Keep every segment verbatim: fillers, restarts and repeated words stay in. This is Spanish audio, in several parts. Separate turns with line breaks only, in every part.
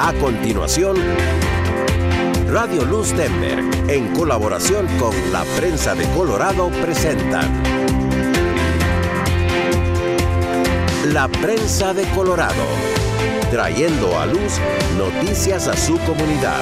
A continuación, Radio Luz Denver, en colaboración con la Prensa de Colorado, presentan La Prensa de Colorado, trayendo a luz noticias a su comunidad.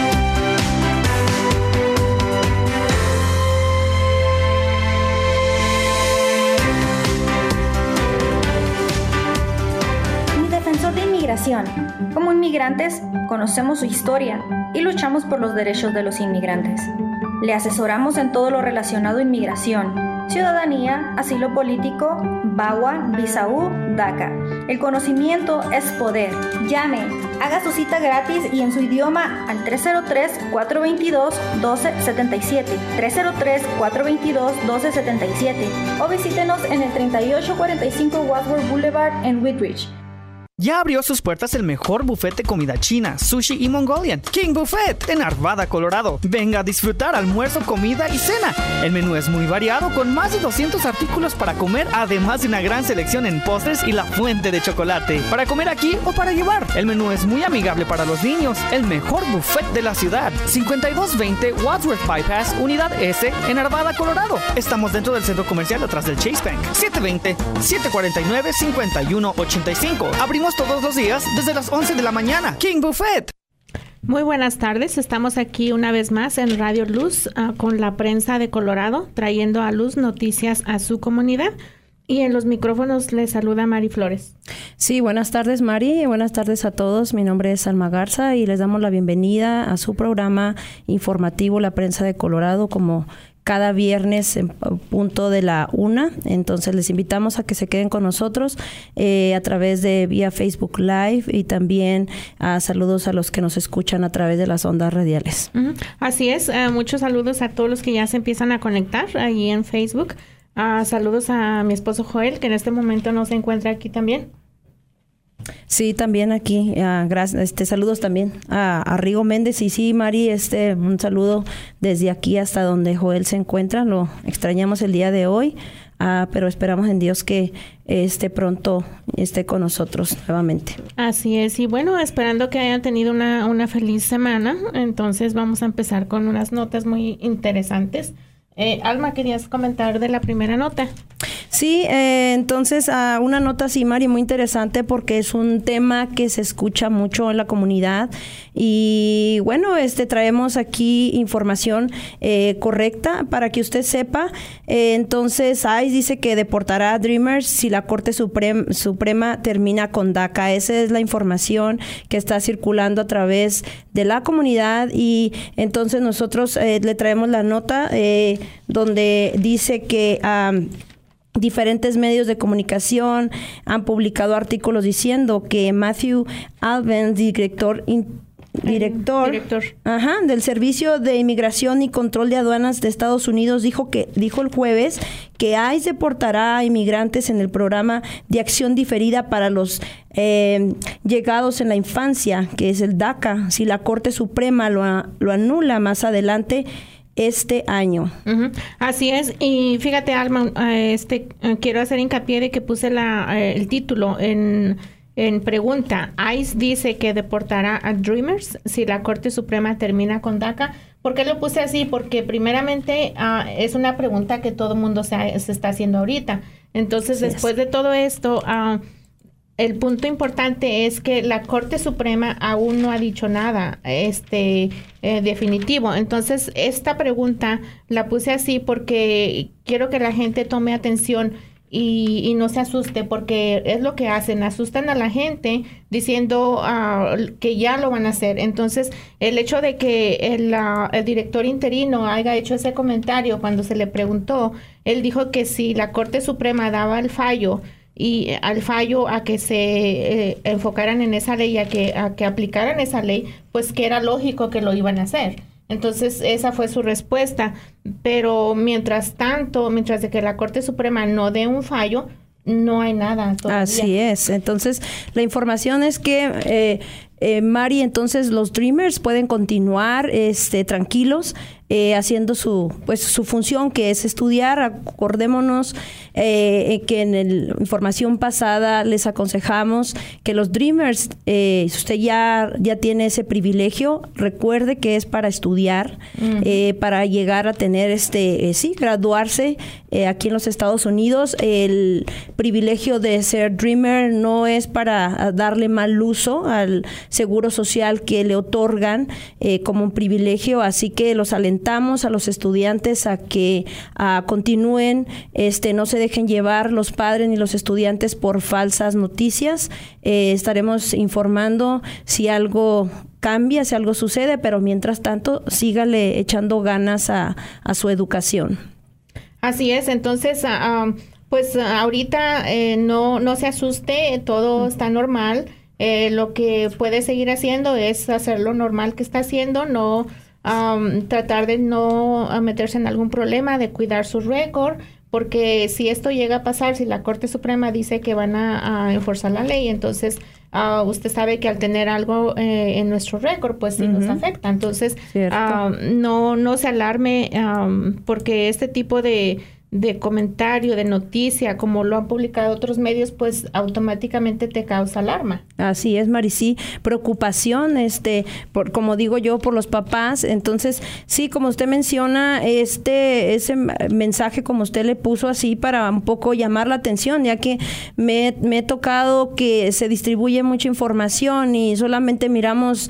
Como inmigrantes, conocemos su historia y luchamos por los derechos de los inmigrantes. Le asesoramos en todo lo relacionado a inmigración, ciudadanía, asilo político, B A W A, visa U, DACA. El conocimiento es poder. Llame, haga su cita gratis y en su idioma al tres cero tres, cuatro dos dos, uno dos siete siete, tres cero tres, cuatro dos dos, uno dos siete siete o visítenos en el treinta y ocho cuarenta y cinco Wadsworth Boulevard en Whitridge.
Ya abrió sus puertas el mejor buffet de comida china, sushi y mongolian, King Buffet, en Arvada, Colorado. Venga a disfrutar almuerzo, comida y cena. El menú es muy variado, con más de doscientos artículos para comer, además de una gran selección en postres y la fuente de chocolate. Para comer aquí o para llevar. El menú es muy amigable para los niños. El mejor buffet de la ciudad. cincuenta y dos veinte Wadsworth Bypass, Unidad S, en Arvada, Colorado. Estamos dentro del centro comercial atrás del Chase Bank. siete dos cero, siete cuatro nueve, cinco uno ocho cinco. Abrimos todos los días desde las once de la mañana. King Buffet.
Muy buenas tardes, estamos aquí una vez más en Radio Luz uh, con la Prensa de Colorado, trayendo a luz noticias a su comunidad. Y en los micrófonos les saluda Mari Flores.
Sí, buenas tardes, Mari, buenas tardes a todos. Mi nombre es Alma Garza y les damos la bienvenida a su programa informativo La Prensa de Colorado, como cada viernes en punto de la una. Entonces les invitamos a que se queden con nosotros eh, a través de vía Facebook Live y también uh, saludos a los que nos escuchan a través de las ondas radiales. Uh-huh.
Así es, uh, muchos saludos a todos los que ya se empiezan a conectar ahí en Facebook. Uh, saludos a mi esposo Joel, que en este momento no se encuentra aquí también.
Sí, también aquí, uh, gracias, este, saludos también a, a Rigo Méndez. Y sí, Mari, este, un saludo desde aquí hasta donde Joel se encuentra. Lo extrañamos el día de hoy, uh, pero esperamos en Dios que este pronto esté con nosotros nuevamente.
Así es, y bueno, esperando que hayan tenido una, una feliz semana. Entonces vamos a empezar con unas notas muy interesantes. Eh, Alma, ¿querías comentar de la primera nota?
Sí, eh, entonces uh, una nota así, Mari, muy interesante porque es un tema que se escucha mucho en la comunidad y bueno, este traemos aquí información eh, correcta para que usted sepa. Eh, entonces, I C E dice que deportará a Dreamers si la Corte Suprema, Suprema termina con DACA. Esa es la información que está circulando a través de la comunidad y entonces nosotros eh, le traemos la nota eh, donde dice que Um, diferentes medios de comunicación han publicado artículos diciendo que Matthew Albence, director in, director,
director.
Ajá, del Servicio de Inmigración y Control de Aduanas de Estados Unidos, dijo que dijo el jueves que I C E deportará a inmigrantes en el programa de acción diferida para los eh, llegados en la infancia, que es el DACA, si la Corte Suprema lo, lo anula más adelante este año.
Uh-huh. Así es, y fíjate, Alma, este uh, quiero hacer hincapié de que puse la uh, el título en en pregunta. I C E dice que deportará a Dreamers si la Corte Suprema termina con DACA. ¿Por qué lo puse así? Porque primeramente uh, es una pregunta que todo el mundo se, se está haciendo ahorita. Entonces, sí, después es. de todo esto, uh, el punto importante es que la Corte Suprema aún no ha dicho nada este eh, definitivo. Entonces, esta pregunta la puse así porque quiero que la gente tome atención y, y no se asuste, porque es lo que hacen, asustan a la gente diciendo uh, que ya lo van a hacer. Entonces, el hecho de que el, uh, el director interino haya hecho ese comentario cuando se le preguntó, él dijo que si la Corte Suprema daba el fallo, y al fallo a que se eh, enfocaran en esa ley, a que, a que aplicaran esa ley, pues que era lógico que lo iban a hacer. Entonces, esa fue su respuesta. Pero mientras tanto, mientras de que la Corte Suprema no dé un fallo, no hay nada todavía.
Así es. Entonces, la información es que eh, eh, Mari, entonces los Dreamers pueden continuar este, tranquilos, Eh, haciendo su pues su función, que es estudiar. Acordémonos eh, que en la información pasada les aconsejamos que los Dreamers, eh, si usted ya, ya tiene ese privilegio, recuerde que es para estudiar, uh-huh. eh, para llegar a tener este, eh, sí, graduarse eh, aquí en los Estados Unidos. El privilegio de ser Dreamer no es para darle mal uso al seguro social que le otorgan eh, como un privilegio, así que los alentamos a los estudiantes a que a, continúen, este, no se dejen llevar los padres ni los estudiantes por falsas noticias. Eh, estaremos informando si algo cambia, si algo sucede, pero mientras tanto, sígale echando ganas a, a su educación.
Así es, entonces, uh, pues uh, ahorita eh, no, no se asuste, todo está normal. Eh, lo que puede seguir haciendo es hacer lo normal que está haciendo, no Um, tratar de no meterse en algún problema, de cuidar su récord, porque si esto llega a pasar, si la Corte Suprema dice que van a, a enforzar la ley, entonces uh, usted sabe que al tener algo eh, en nuestro récord, pues sí uh-huh. nos afecta. Entonces, uh, no, no se alarme um, porque este tipo de de comentario, de noticia, como lo han publicado otros medios, pues automáticamente te causa alarma.
Así es, Maricí, preocupación, este, por, como digo yo, por los papás. Entonces, sí, como usted menciona, este, ese mensaje como usted le puso así para un poco llamar la atención, ya que me, me he tocado que se distribuye mucha información y solamente miramos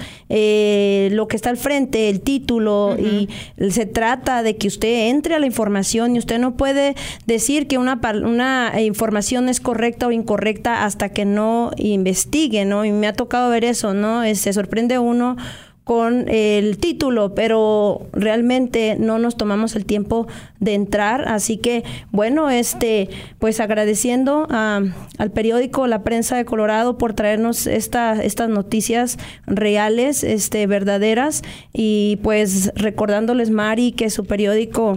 eh, lo que está al frente, el título, uh-huh. y se trata de que usted entre a la información y usted no puede decir que una, una información es correcta o incorrecta hasta que no investigue, ¿no? Y me ha tocado ver eso, ¿no? Se sorprende uno con el título, pero realmente no nos tomamos el tiempo de entrar, así que bueno, este, pues agradeciendo a, al periódico La Prensa de Colorado por traernos esta, estas noticias reales, este, verdaderas, y pues recordándoles, Mari, que su periódico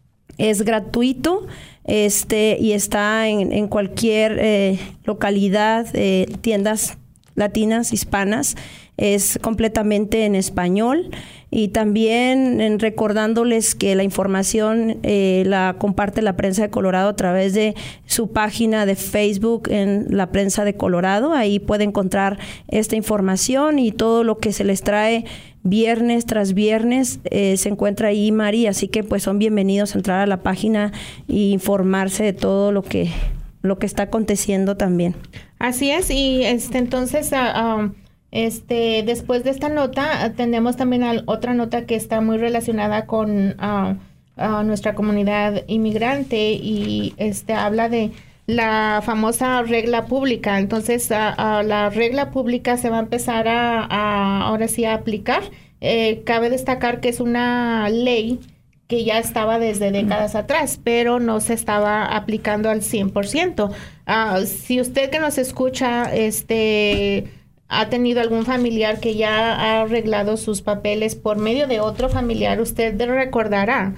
es gratuito, este, y está en, en cualquier eh, localidad, eh, tiendas latinas, hispanas. Es completamente en español, y también en recordándoles que la información eh, la comparte La Prensa de Colorado a través de su página de Facebook en La Prensa de Colorado. Ahí puede encontrar esta información y todo lo que se les trae viernes tras viernes eh, se encuentra ahí, Mari, así que pues son bienvenidos a entrar a la página e informarse de todo lo que lo que está aconteciendo también. Así es, y este entonces uh, um, este después de esta nota uh, tenemos también al, otra nota que está muy relacionada con uh, uh, nuestra comunidad inmigrante, y este habla de la famosa regla pública. Entonces, a, a la regla pública se va a empezar a, a ahora sí a aplicar. Eh, cabe destacar que es una ley que ya estaba desde décadas atrás, pero no se estaba aplicando al cien por ciento. Uh, si usted que nos escucha este ha tenido algún familiar que ya ha arreglado sus papeles por medio de otro familiar, usted recordará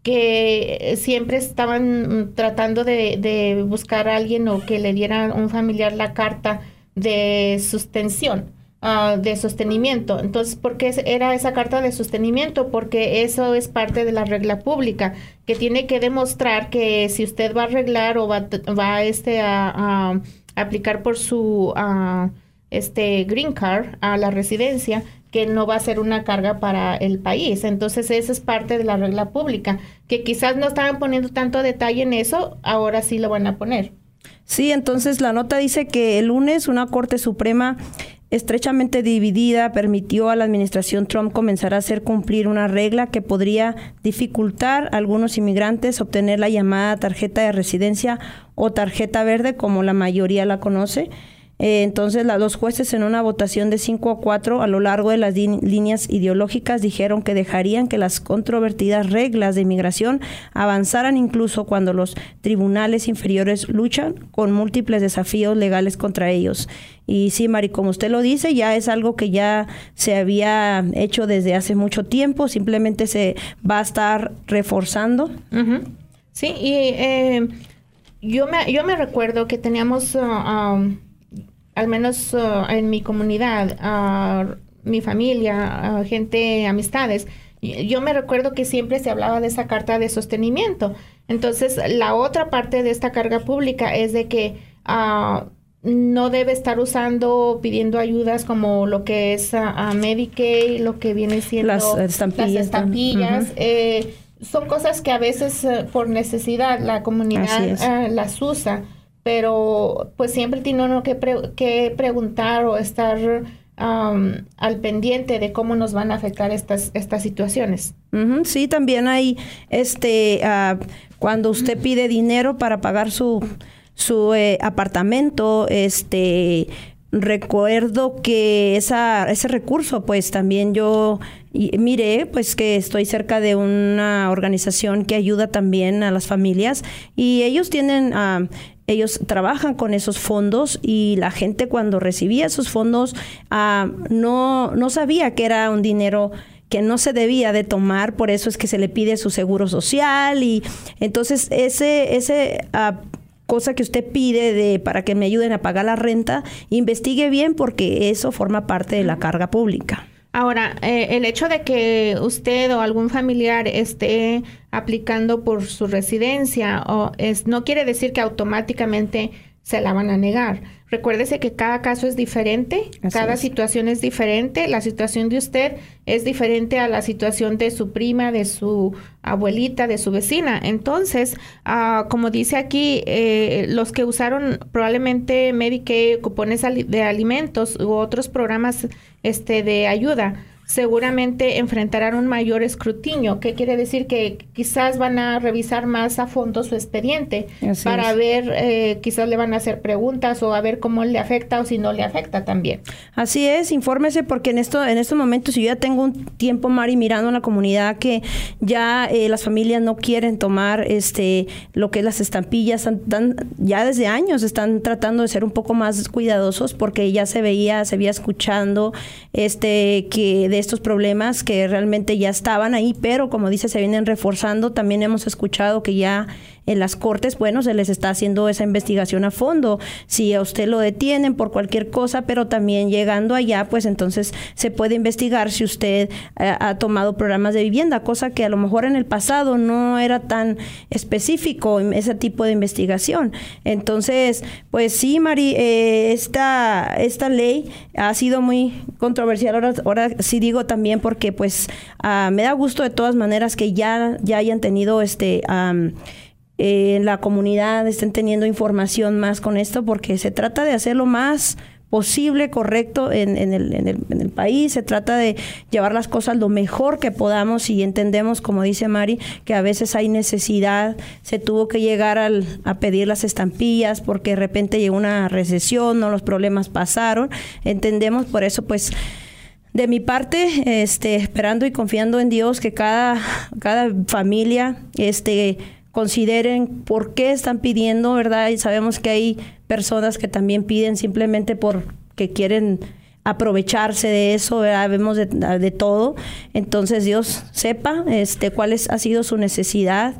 que siempre estaban tratando de, de buscar a alguien o que le diera a un familiar la carta de sustención, uh, de sostenimiento. Entonces, ¿por qué era esa carta de sostenimiento? Porque eso es parte de la regla pública, que tiene que demostrar que si usted va a arreglar o va, va este, a, a aplicar por su uh, este green card a la residencia, que no va a ser una carga para el país. Entonces, esa es parte de la regla pública, que quizás no estaban poniendo tanto detalle en eso, ahora sí lo van a poner. Sí, entonces la nota dice que el lunes una Corte Suprema estrechamente dividida permitió a la administración Trump comenzar a hacer cumplir una regla que podría dificultar a algunos inmigrantes obtener la llamada tarjeta de residencia o tarjeta verde, como la mayoría la conoce. Eh, entonces, la, los jueces en una votación de cinco a cuatro a lo largo de las din- líneas ideológicas dijeron que dejarían que las controvertidas reglas de inmigración avanzaran incluso cuando los tribunales inferiores luchan con múltiples desafíos legales contra ellos. Y sí, Mari, como usted lo dice, ya es algo que ya se había hecho desde hace mucho tiempo, simplemente se va a estar reforzando. Uh-huh. Sí, y eh, yo, me, yo me recuerdo que teníamos... Uh, um,
al menos uh, en mi comunidad, uh, mi familia, uh, gente, amistades, yo me recuerdo que siempre se hablaba de esa carta de sostenimiento. Entonces, la otra parte de esta carga pública es de que uh, no debe estar usando, pidiendo ayudas como lo que es uh, uh, Medicaid, lo que viene siendo
las estampillas.
Las estampillas uh-huh. eh, son cosas que a veces uh, por necesidad la comunidad uh, las usa, pero pues siempre tiene uno que, pre- que preguntar o estar um, al pendiente de cómo nos van a afectar estas, estas situaciones.
Uh-huh. Sí, también hay, este, uh, cuando usted pide dinero para pagar su, su eh, apartamento, este... recuerdo que esa, ese recurso, pues también yo y, miré, pues que estoy cerca de una organización que ayuda también a las familias y ellos tienen, uh, ellos trabajan con esos fondos y la gente cuando recibía esos fondos uh, no, no sabía que era un dinero que no se debía de tomar, por eso es que se le pide su seguro social y entonces ese, ese uh, cosa que usted pide de para que me ayuden a pagar la renta, investigue bien porque eso forma parte de la carga pública.
Ahora, eh, el hecho de que usted o algún familiar esté aplicando por su residencia o es, no quiere decir que automáticamente se la van a negar. Recuérdese que cada caso es diferente, Así cada es. situación es diferente. La situación de usted es diferente a la situación de su prima, de su abuelita, de su vecina. Entonces, uh, como dice aquí, eh, los que usaron probablemente Medicaid, cupones de alimentos u otros programas este, de ayuda, seguramente enfrentarán un mayor escrutinio, que quiere decir que quizás van a revisar más a fondo su expediente Así para es. ver, eh, quizás le van a hacer preguntas o a ver cómo le afecta o si no le afecta también.
Así es, infórmese porque en esto, en estos momentos, si yo ya tengo un tiempo, Mari, mirando en la comunidad que ya eh, las familias no quieren tomar este lo que es las estampillas, están, están, ya desde años están tratando de ser un poco más cuidadosos porque ya se veía, se veía escuchando este que de estos problemas que realmente ya estaban ahí, pero como dice, se vienen reforzando. También hemos escuchado que ya en las cortes, bueno, se les está haciendo esa investigación a fondo. Si a usted lo detienen por cualquier cosa, pero también llegando allá, pues entonces se puede investigar si usted eh, ha tomado programas de vivienda, cosa que a lo mejor en el pasado no era tan específico ese tipo de investigación. Entonces, pues sí, Mari, eh, esta, esta ley ha sido muy controversial. Ahora, ahora sí digo también porque pues uh, me da gusto de todas maneras que ya, ya hayan tenido este... Um, en eh, la comunidad estén teniendo información más con esto porque se trata de hacer lo más posible, correcto en, en, el, en, el, en el país. Se trata de llevar las cosas lo mejor que podamos y entendemos, como dice Mari, que a veces hay necesidad. Se tuvo que llegar al, a pedir las estampillas porque de repente llegó una recesión, no los problemas pasaron. Entendemos, por eso pues... De mi parte, este, esperando y confiando en Dios que cada, cada familia este, consideren por qué están pidiendo, ¿verdad? Y sabemos que hay personas que también piden simplemente porque quieren aprovecharse de eso, ¿verdad? Vemos de, de todo. Entonces Dios sepa este, cuál es, ha sido su necesidad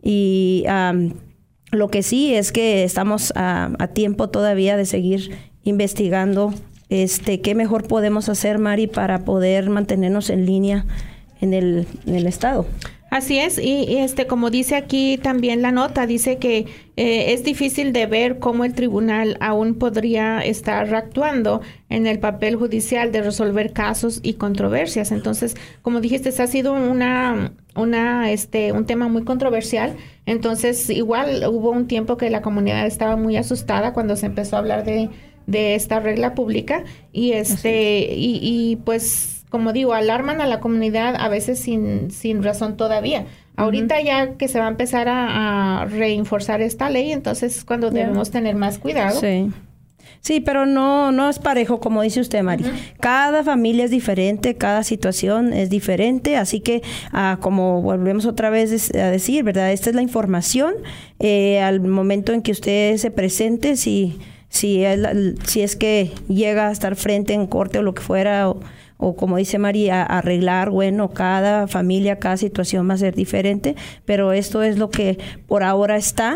y um, lo que sí es que estamos a, a tiempo todavía de seguir investigando. Este, ¿qué mejor podemos hacer, Mari, para poder mantenernos en línea en el, en el estado?
Así es, y, y este, como dice aquí también la nota, dice que eh, es difícil de ver cómo el tribunal aún podría estar actuando en el papel judicial de resolver casos y controversias. Entonces, como dijiste, ha sido una, una, este, un tema muy controversial. Entonces, igual hubo un tiempo que la comunidad estaba muy asustada cuando se empezó a hablar de de esta regla pública y este y, y pues como digo, alarman a la comunidad a veces sin, sin razón todavía. Ahorita uh-huh. ya que se va a empezar a, a reenforzar esta ley, entonces es cuando yeah. debemos tener más cuidado.
Sí. Sí, pero no, no es parejo, como dice usted, Mari. Uh-huh. Cada familia es diferente, cada situación es diferente, así que uh, como volvemos otra vez a decir, ¿verdad? Esta es la información. Eh, al momento en que usted se presente, si Si es, si es que llega a estar frente en corte o lo que fuera, o, o como dice María, arreglar, bueno, cada familia, cada situación va a ser diferente, pero esto es lo que por ahora está.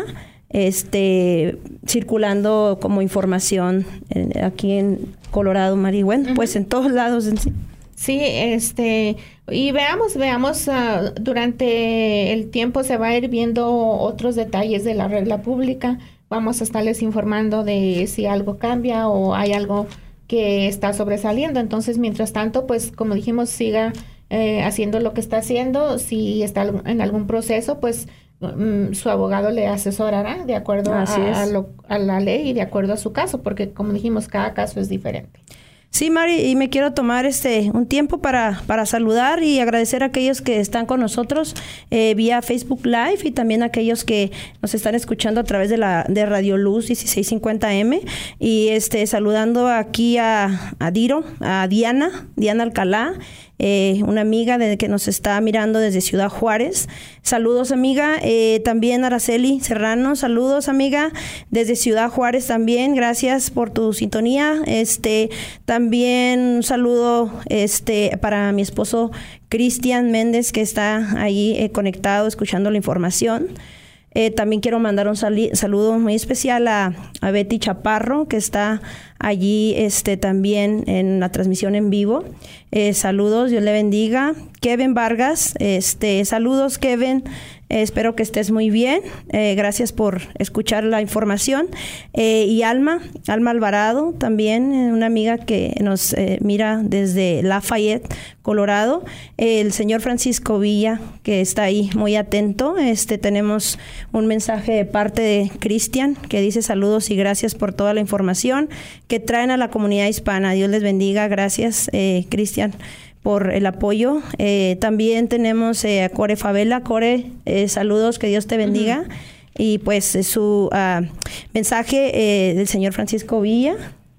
este circulando como información eh, aquí en Colorado, Mari. Bueno, uh-huh. pues en todos lados en sí.
Sí, este, y veamos, veamos, uh, durante el tiempo se va a ir viendo otros detalles de la regla pública. Vamos a estarles informando de si algo cambia o hay algo que está sobresaliendo. Entonces, mientras tanto, pues, como dijimos, siga eh, haciendo lo que está haciendo. Si está en algún proceso, pues, um, su abogado le asesorará de acuerdo a, a, lo, a la ley y de acuerdo a su caso, porque, como dijimos, cada caso es diferente.
Sí, Mari, y me quiero tomar este un tiempo para, para saludar y agradecer a aquellos que están con nosotros eh, vía Facebook Live y también a aquellos que nos están escuchando a través de la de Radio Luz dieciséis cincuenta eme y este saludando aquí a, a Diro, a Diana, Diana Alcalá, eh, una amiga de, que nos está mirando desde Ciudad Juárez. Saludos, amiga. Eh, también Araceli Serrano, saludos, amiga, desde Ciudad Juárez también. Gracias por tu sintonía. Este, también un saludo este para mi esposo Cristian Méndez, que está ahí eh, conectado, escuchando la información. Eh, también quiero mandar un sali- saludo muy especial a, a Betty Chaparro, que está allí este, también en la transmisión en vivo. Eh, saludos, Dios le bendiga. Kevin Vargas, este, saludos, Kevin. Eh, espero que estés muy bien. Eh, gracias por escuchar la información. Eh, y Alma, Alma Alvarado, también eh, una amiga que nos eh, mira desde Lafayette, Colorado. Eh, el señor Francisco Villa, que está ahí muy atento. Este, tenemos un mensaje de parte de Cristian, que dice saludos y gracias por toda la información que traen a la comunidad hispana. Dios les bendiga. Gracias, eh, Cristian, por el apoyo. Eh, también tenemos eh, a Core Favela. Core, eh, saludos, que Dios te bendiga. Uh-huh. Y pues eh, su uh, mensaje eh, del señor Francisco Villa,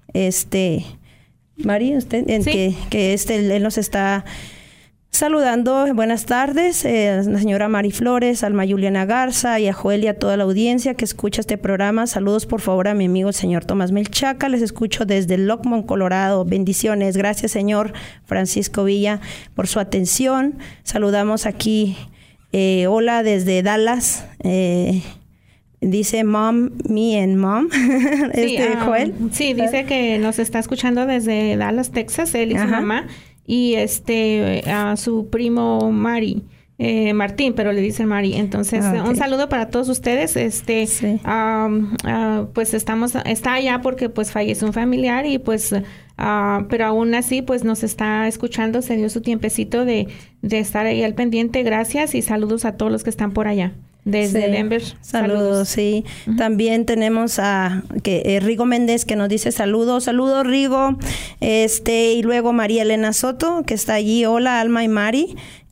este, Mari, usted, en sí. que, que este, él nos está saludando. Buenas tardes, eh, a la señora Mari Flores, Alma Juliana Garza y a Joel y a toda la audiencia que escucha este programa. Saludos, por favor, a mi amigo el señor Tomás Melchaca. Les escucho desde Lockmont, Colorado. Bendiciones. Gracias, señor Francisco Villa, por su atención. Saludamos aquí, eh, hola desde Dallas. Eh, dice mom, me and mom. este,
sí, um,
Joel.
Sí, dice que nos está escuchando desde Dallas, Texas, él y Ajá. su mamá. Y este a su primo Mari, eh, Martín, pero le dicen Mari. Entonces, okay. un saludo para todos ustedes. Este, sí. um, uh, pues estamos, está allá porque pues falleció un familiar y pues, uh, pero aún así pues nos está escuchando. Se dio su tiempecito de, de estar ahí al pendiente. Gracias y saludos a todos los que están por allá. Desde sí. Denver.
Saludos, saludos. sí. Uh-huh. También tenemos a que, eh, Rigo Méndez, que nos dice saludos. Saludos, Rigo. Este, y luego María Elena Soto, que está allí. Hola, Alma y Mari.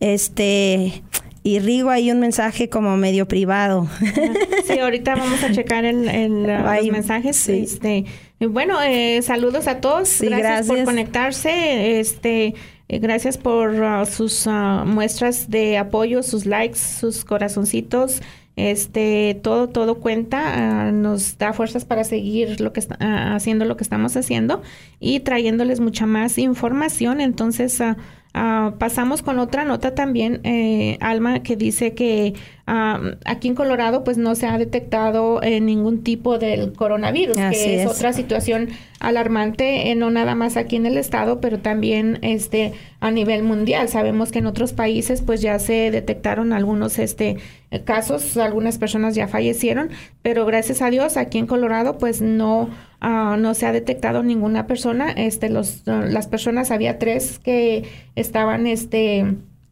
Este, y Rigo, hay un mensaje como medio privado.
Sí, ahorita vamos a checar el, el, los mensajes. Sí. Este, bueno, eh, saludos a todos.
Sí,
gracias,
gracias
por conectarse. Este... Gracias por uh, sus uh, muestras de apoyo, sus likes, sus corazoncitos. Este, todo, todo cuenta. Uh, nos da fuerzas para seguir lo que está, uh, haciendo lo que estamos haciendo y trayéndoles mucha más información. Entonces, uh, uh, pasamos con otra nota también, eh, Alma, que dice que uh, aquí en Colorado, pues no se ha detectado eh, ningún tipo del coronavirus,
Así
que es,
es
otra situación alarmante, eh, no nada más aquí en el estado, pero también este a nivel mundial. Sabemos que en otros países pues ya se detectaron algunos este casos, algunas personas ya fallecieron, pero gracias a Dios aquí en Colorado pues no uh, no se ha detectado ninguna persona. Este los uh, las personas, había tres que estaban este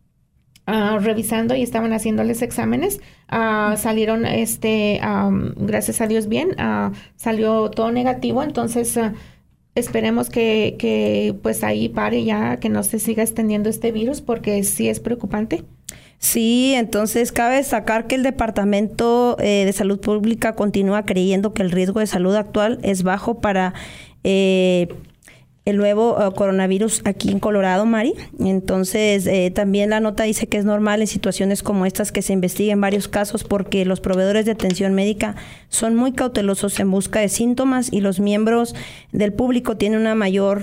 Uh, revisando y estaban haciéndoles exámenes, uh, salieron este um, gracias a Dios bien, uh, salió todo negativo. Entonces uh, esperemos que, que pues ahí pare ya, que no se siga extendiendo este virus, porque sí es preocupante.
Sí, entonces cabe destacar que el Departamento eh, de Salud Pública continúa creyendo que el riesgo de salud actual es bajo para eh, el nuevo uh, coronavirus aquí en Colorado, Mari. Entonces, eh, también la nota dice que es normal en situaciones como estas que se investiguen varios casos, porque los proveedores de atención médica son muy cautelosos en busca de síntomas y los miembros del público tienen una mayor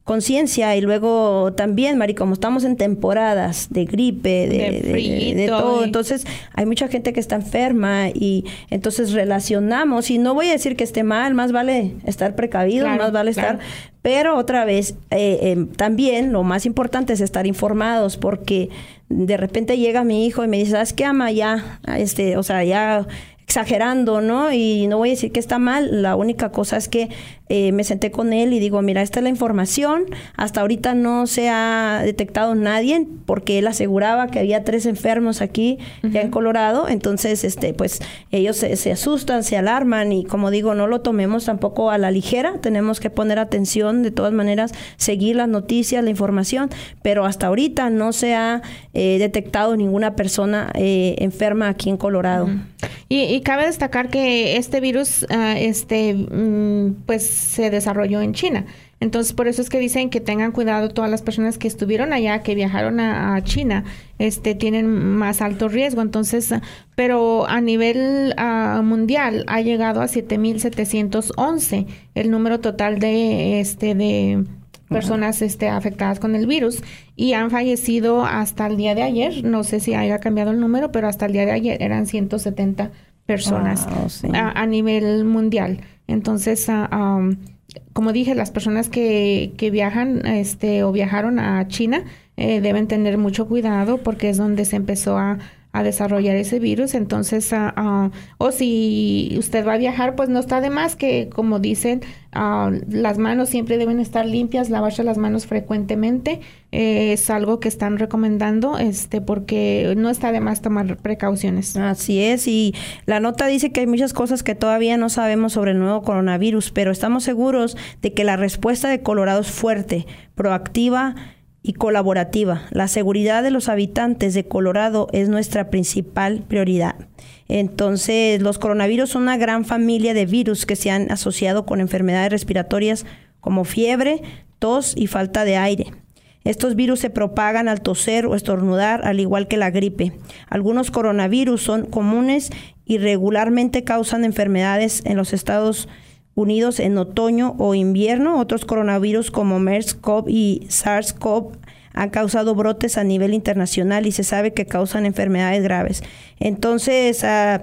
conciencia. Y luego también, Mari, como estamos en temporadas de gripe, de, de, de, de todo, y... entonces hay mucha gente que está enferma y entonces relacionamos, y no voy a decir que esté mal, más vale estar precavido, claro, más vale claro. estar, pero otra vez, eh, eh, también lo más importante es estar informados, porque de repente llega mi hijo y me dice, ¿sabes qué, ama? Ya, este, o sea, ya... exagerando, ¿no? Y no voy a decir que está mal, la única cosa es que eh, me senté con él y digo, mira, esta es la información, hasta ahorita no se ha detectado nadie, porque él aseguraba que había tres enfermos aquí, uh-huh. ya en Colorado, entonces, este, pues, ellos se, se asustan, se alarman, y como digo, no lo tomemos tampoco a la ligera, tenemos que poner atención, de todas maneras, seguir las noticias, la información, pero hasta ahorita no se ha eh, detectado ninguna persona eh, enferma aquí en Colorado.
Uh-huh. Y, y cabe destacar que este virus, uh, este, um, pues, se desarrolló en China. Entonces, por eso es que dicen que tengan cuidado todas las personas que estuvieron allá, que viajaron a, a China, este, tienen más alto riesgo. Entonces, uh, pero a nivel uh, mundial ha llegado a siete mil setecientos once el número total de, este, de personas este, afectadas con el virus, y han fallecido hasta el día de ayer, no sé si haya cambiado el número, pero hasta el día de ayer eran ciento setenta personas wow, sí. a, a nivel mundial. Entonces, uh, um, como dije, las personas que, que viajan este, o viajaron a China eh, deben tener mucho cuidado, porque es donde se empezó a, a desarrollar ese virus. Entonces, uh, uh, o si usted va a viajar, pues no está de más que, como dicen, uh, las manos siempre deben estar limpias, lavarse las manos frecuentemente. Eh, es algo que están recomendando, este, porque no está de más tomar precauciones.
Así es, y la nota dice que hay muchas cosas que todavía no sabemos sobre el nuevo coronavirus, pero estamos seguros de que la respuesta de Colorado es fuerte, proactiva y colaborativa. La seguridad de los habitantes de Colorado es nuestra principal prioridad. Entonces, los coronavirus son una gran familia de virus que se han asociado con enfermedades respiratorias como fiebre, tos y falta de aire. Estos virus se propagan al toser o estornudar, al igual que la gripe. Algunos coronavirus son comunes y regularmente causan enfermedades en los Estados Unidos en otoño o invierno. Otros coronavirus como MERS-CoV y SARS-CoV han causado brotes a nivel internacional y se sabe que causan enfermedades graves. Entonces, uh,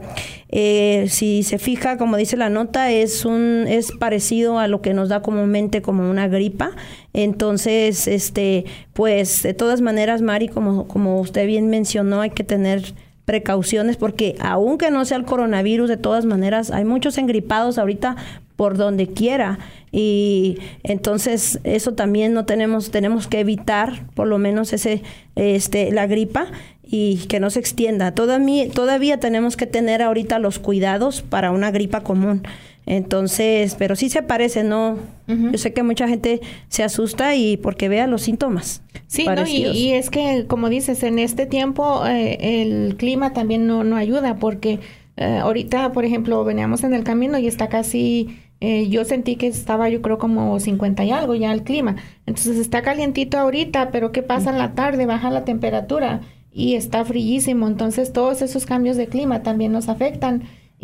eh, si se fija, como dice la nota, es un es parecido a lo que nos da comúnmente como una gripa. Entonces, este, pues, de todas maneras, Mari, como, como usted bien mencionó, hay que tener precauciones, porque aunque no sea el coronavirus, de todas maneras, hay muchos engripados ahorita por donde quiera, y entonces eso también no tenemos tenemos que evitar, por lo menos ese este la gripa, y que no se extienda. Todavía todavía tenemos que tener ahorita los cuidados para una gripa común. Entonces, pero sí se parece, ¿no? Uh-huh. Yo sé que mucha gente se asusta y porque vea los síntomas.
Sí, no, y, y es que, como dices, en este tiempo eh, el clima también no, no ayuda, porque eh, ahorita, por ejemplo, veníamos en el camino y está casi, eh, yo sentí que estaba, yo creo, como cincuenta y algo ya el clima. Entonces está calientito ahorita, pero ¿qué pasa en la tarde? Baja la temperatura y está frillísimo. Entonces todos esos cambios de clima también nos afectan.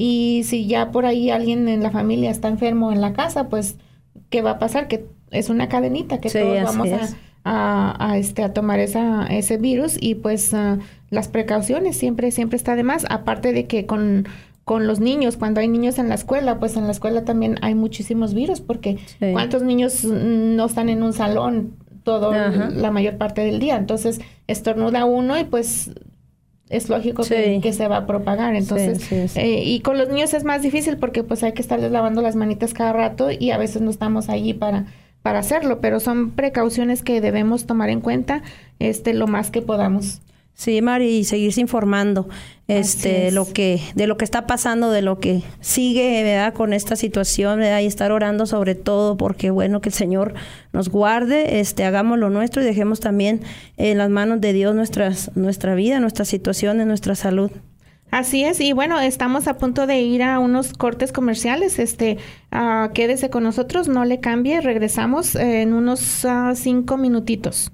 Y si ya por ahí alguien en la familia está enfermo en la casa, pues, ¿qué va a pasar? Que es una cadenita que sí, todos vamos a, a, a, este, a tomar esa, ese virus, y pues uh, las precauciones siempre, siempre está de más. Aparte de que con, con los niños, cuando hay niños en la escuela, pues en la escuela también hay muchísimos virus, porque sí. ¿Cuántos niños no están en un salón todo la mayor parte del día? Entonces estornuda uno y pues es lógico sí. que, que se va a propagar. Entonces, sí, sí, sí. Eh, y con los niños es más difícil porque pues hay que estarles lavando las manitas cada rato y a veces no estamos allí para, para hacerlo, pero son precauciones que debemos tomar en cuenta este lo más que podamos.
Sí, Mari, y seguirse informando este lo que de lo que está pasando, de lo que sigue, ¿verdad? Con esta situación, ¿verdad? Y estar orando sobre todo, porque bueno, que el Señor nos guarde, este hagamos lo nuestro y dejemos también en las manos de Dios nuestras nuestra vida, nuestras situaciones, nuestra salud.
Así es, y bueno, estamos a punto de ir a unos cortes comerciales. Este, uh, quédese con nosotros, no le cambie, regresamos en unos uh, cinco minutitos.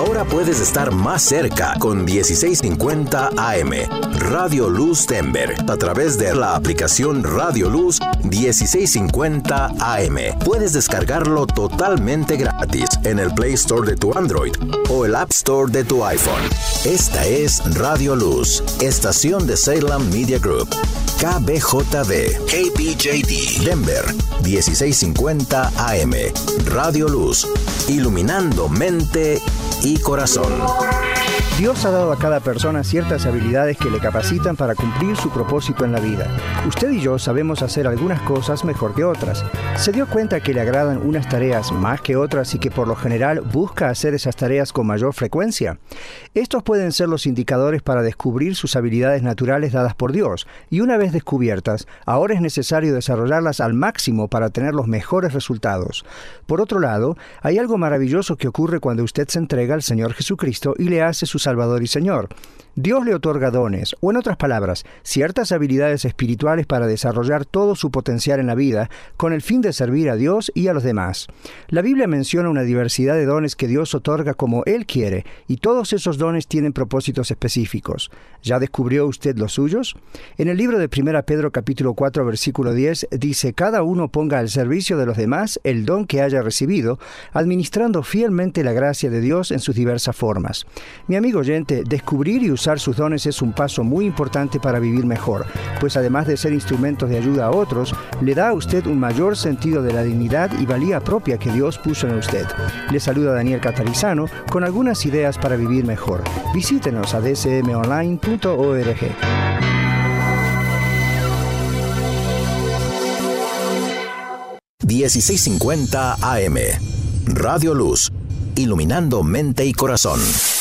Ahora puedes estar más cerca con dieciséis cincuenta A M, Radio Luz Denver, a través de la aplicación Radio Luz dieciséis cincuenta A M. Puedes descargarlo totalmente gratis en el Play Store de tu Android o el App Store de tu iPhone. Esta es Radio Luz, estación de Salem Media Group. K B J D, K B J D, Denver, dieciséis cincuenta A M. Radio Luz, iluminando mente y corazón.
Dios ha dado a cada persona ciertas habilidades que le capacitan para cumplir su propósito en la vida. Usted y yo sabemos hacer algunas cosas mejor que otras. ¿Se dio cuenta que le agradan unas tareas más que otras y que por lo general busca hacer esas tareas con mayor frecuencia? Estos pueden ser los indicadores para descubrir sus habilidades naturales dadas por Dios, y una vez descubiertas, ahora es necesario desarrollarlas al máximo para tener los mejores resultados. Por otro lado, hay algo maravilloso que ocurre cuando usted se entrega al Señor Jesucristo y le hace su Salvador y Señor. Dios le otorga dones, o en otras palabras, ciertas habilidades espirituales para desarrollar todo su potencial en la vida, con el fin de servir a Dios y a los demás. La Biblia menciona una diversidad de dones que Dios otorga como Él quiere, y todos esos dones tienen propósitos específicos. ¿Ya descubrió usted los suyos? En el libro de Primera Pedro capítulo cuatro versículo diez dice: cada uno ponga al servicio de los demás el don que haya recibido, administrando fielmente la gracia de Dios en sus diversas formas. Mi amigo oyente, descubrir y usar sus dones es un paso muy importante para vivir mejor, pues además de ser instrumentos de ayuda a otros, le da a usted un mayor sentido de la dignidad y valía propia que Dios puso en usted. Le saluda Daniel Catarizano con algunas ideas para vivir mejor. Visítenos a d c m online punto org.
dieciséis cincuenta A M, Radio Luz, iluminando mente y corazón.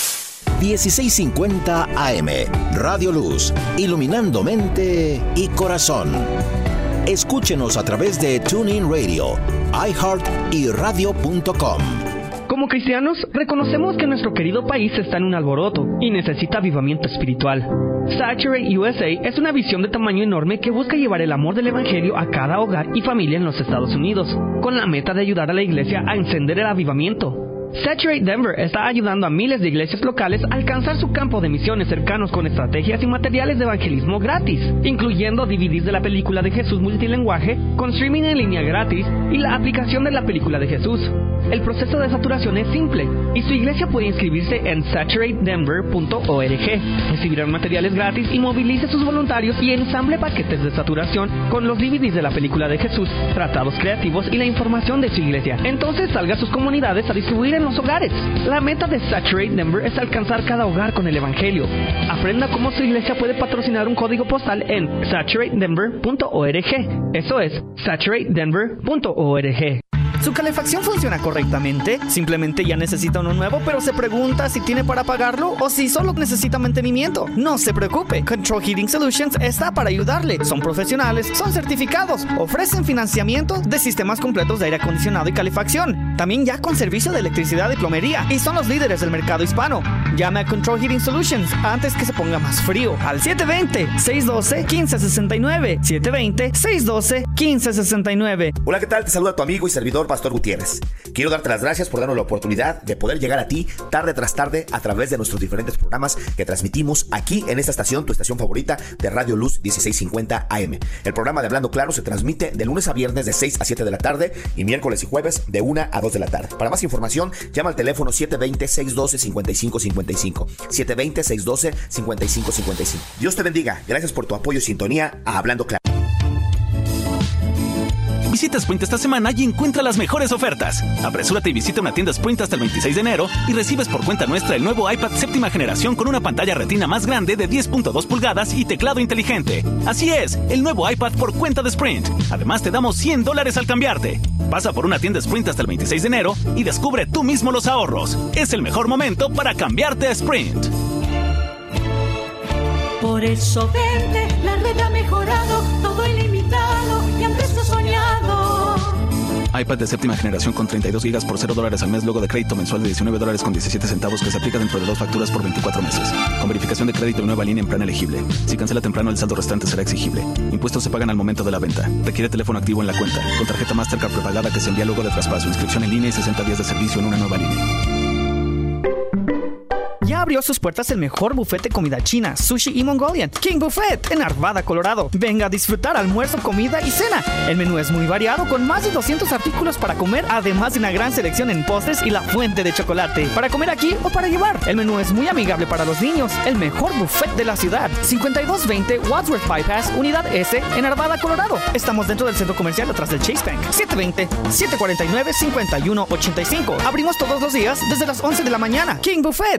dieciséis cincuenta A M, Radio Luz, iluminando mente y corazón. Escúchenos a través de TuneIn Radio, iHeart y radio punto com.
Como cristianos, reconocemos que nuestro querido país está en un alboroto y necesita avivamiento espiritual. Saturate U S A es una visión de tamaño enorme que busca llevar el amor del Evangelio a cada hogar y familia en los Estados Unidos, con la meta de ayudar a la iglesia a encender el avivamiento. Saturate Denver está ayudando a miles de iglesias locales a alcanzar su campo de misiones cercanos con estrategias y materiales de evangelismo gratis, incluyendo D V Ds de la película de Jesús multilenguaje, con streaming en línea gratis y la aplicación de la película de Jesús. El proceso de saturación es simple y su iglesia puede inscribirse en saturate denver punto org. Recibirán materiales gratis y movilice sus voluntarios y ensamble paquetes de saturación con los D V Ds de la película de Jesús, tratados creativos y la información de su iglesia. Entonces salga a sus comunidades a distribuir en los hogares. La meta de Saturate Denver es alcanzar cada hogar con el Evangelio. Aprenda cómo su iglesia puede patrocinar un código postal en saturate denver punto org. Eso es saturate denver punto org. ¿Su calefacción funciona correctamente? Simplemente ya necesita uno nuevo, pero se pregunta si tiene para pagarlo o si solo necesita mantenimiento. No se preocupe, Control Heating Solutions está para ayudarle. Son profesionales, son certificados, ofrecen financiamiento de sistemas completos de aire acondicionado y calefacción. También ya con servicio de electricidad y plomería, y son los líderes del mercado hispano. Llame a Control Heating Solutions antes que se ponga más frío al siete dos cero, seis uno dos, uno cinco seis nueve, siete dos cero, seis uno dos, uno cinco seis nueve.
Hola, ¿qué tal? Te saluda tu amigo y servidor Pastor Gutiérrez. Quiero darte las gracias por darnos la oportunidad de poder llegar a ti tarde tras tarde a través de nuestros diferentes programas que transmitimos aquí en esta estación, tu estación favorita de Radio Luz dieciséis cincuenta A M. El programa de Hablando Claro se transmite de lunes a viernes de seis a siete de la tarde y miércoles y jueves de una a dos de la tarde. Para más información, llama al teléfono siete dos cero, seis uno dos, cinco cinco cinco cinco, siete dos cero, seis uno dos, cinco cinco cinco cinco. Dios te bendiga. Gracias por tu apoyo y sintonía a Hablando Claro.
Visita Sprint esta semana y encuentra las mejores ofertas. Apresúrate y visita una tienda Sprint hasta el veintiséis de enero y recibes por cuenta nuestra el nuevo iPad séptima generación con una pantalla retina más grande de diez punto dos pulgadas y teclado inteligente. Así es, el nuevo iPad por cuenta de Sprint. Además te damos cien dólares al cambiarte. Pasa por una tienda Sprint hasta el veintiséis de enero y descubre tú mismo los ahorros. Es el mejor momento para cambiarte a Sprint.
Por eso vente, la red ha mejorado, todo ilimitado y antes lo soñado.
iPad de séptima generación con treinta y dos gigas por cero dólares al mes, luego de crédito mensual de diecinueve dólares con diecisiete centavos que se aplica dentro de dos facturas por veinticuatro meses. Con verificación de crédito y nueva línea en plan elegible. Si cancela temprano, el saldo restante será exigible. Impuestos se pagan al momento de la venta. Requiere teléfono activo en la cuenta. Con tarjeta Mastercard prepagada que se envía luego de traspaso. Inscripción en línea y sesenta días de servicio en una nueva línea.
Abrió sus puertas el mejor buffet de comida china, sushi y mongolian, King Buffet, en Arvada, Colorado. Venga a disfrutar almuerzo, comida y cena. El menú es muy variado con más de doscientos artículos para comer, además de una gran selección en postres y la fuente de chocolate. Para comer aquí o para llevar. El menú es muy amigable para los niños. El mejor buffet de la ciudad. cincuenta y dos veinte Wadsworth Bypass, Unidad S, en Arvada, Colorado. Estamos dentro del centro comercial atrás del Chase Bank. siete veinte, siete cuarenta y nueve, cincuenta y uno ochenta y cinco. Abrimos todos los días desde las once de la mañana. King Buffet.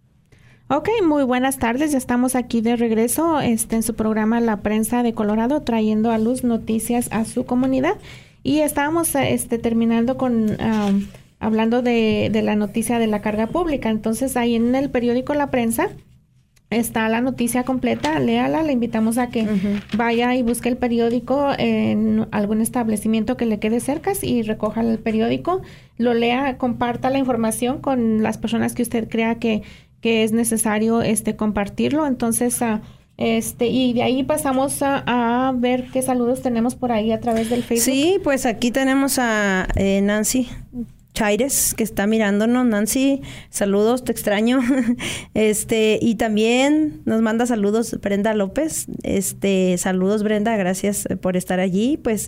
Ok, muy buenas tardes. Ya estamos aquí de regreso este, en su programa La Prensa de Colorado, trayendo a luz noticias a su comunidad. Y estábamos este, terminando con um, hablando de, de la noticia de la carga pública. Entonces, ahí en el periódico La Prensa está la noticia completa. Léala. Le invitamos a que uh-huh. vaya y busque el periódico en algún establecimiento que le quede cerca y recoja el periódico, lo lea, comparta la información con las personas que usted crea que que es necesario este compartirlo. Entonces, uh, este y de ahí pasamos a, a ver qué saludos tenemos por ahí a través del Facebook.
Sí, pues aquí tenemos a eh, Nancy Chaires, que está mirándonos. Nancy, saludos, te extraño. este y también nos manda saludos Brenda López. Este saludos, Brenda, gracias por estar allí. Pues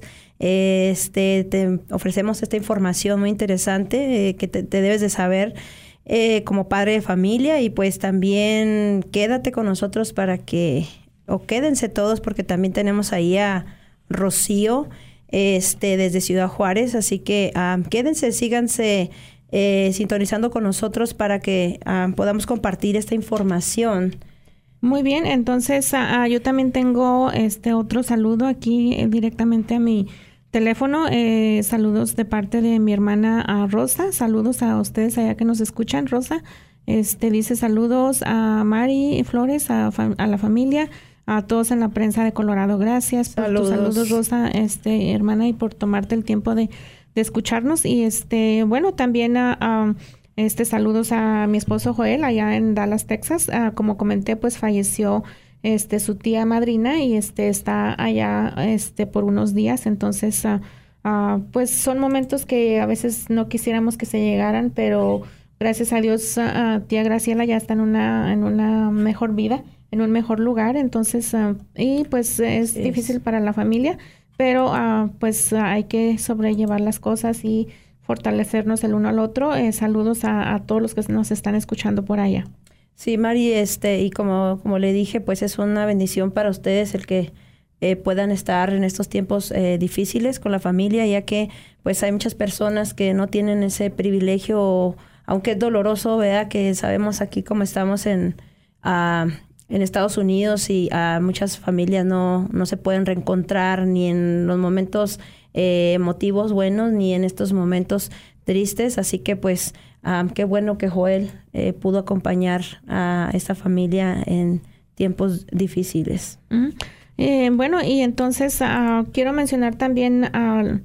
este te ofrecemos esta información muy interesante eh, que te, te debes de saber Eh, como padre de familia, y pues también quédate con nosotros para que, o quédense todos, porque también tenemos ahí a Rocío este desde Ciudad Juárez, así que um, quédense, síganse eh, sintonizando con nosotros para que um, podamos compartir esta información.
Muy bien, entonces uh, yo también tengo este otro saludo aquí eh, directamente a mi teléfono. Eh, saludos de parte de mi hermana a Rosa. Saludos a ustedes allá que nos escuchan, Rosa. Este dice saludos a Mari Flores, a, a la familia, a todos en la prensa de Colorado. Gracias por tus saludos, Rosa, este hermana, y por tomarte el tiempo de, de escucharnos. Y este bueno, también a, a este saludos a mi esposo Joel allá en Dallas, Texas. Uh, como comenté, pues falleció este su tía madrina y este está allá este por unos días. Entonces uh, uh, pues son momentos que a veces no quisiéramos que se llegaran, pero gracias a Dios uh, tía Graciela ya está en una en una mejor vida, en un mejor lugar. Entonces uh, y pues es sí. difícil para la familia, pero uh, pues uh, hay que sobrellevar las cosas y fortalecernos el uno al otro. Eh, saludos a, a todos los que nos están escuchando por allá.
Sí, Mari, este, y como, como le dije, pues es una bendición para ustedes el que eh, puedan estar en estos tiempos eh, difíciles con la familia, ya que pues hay muchas personas que no tienen ese privilegio, aunque es doloroso, ¿verdad? Que sabemos aquí como estamos en, uh, en Estados Unidos, y uh, muchas familias no, no se pueden reencontrar ni en los momentos eh, emotivos buenos, ni en estos momentos tristes. Así que pues um, qué bueno que Joel eh, pudo acompañar a esta familia en tiempos difíciles.
Uh-huh. eh, bueno, y entonces uh, quiero mencionar también uh,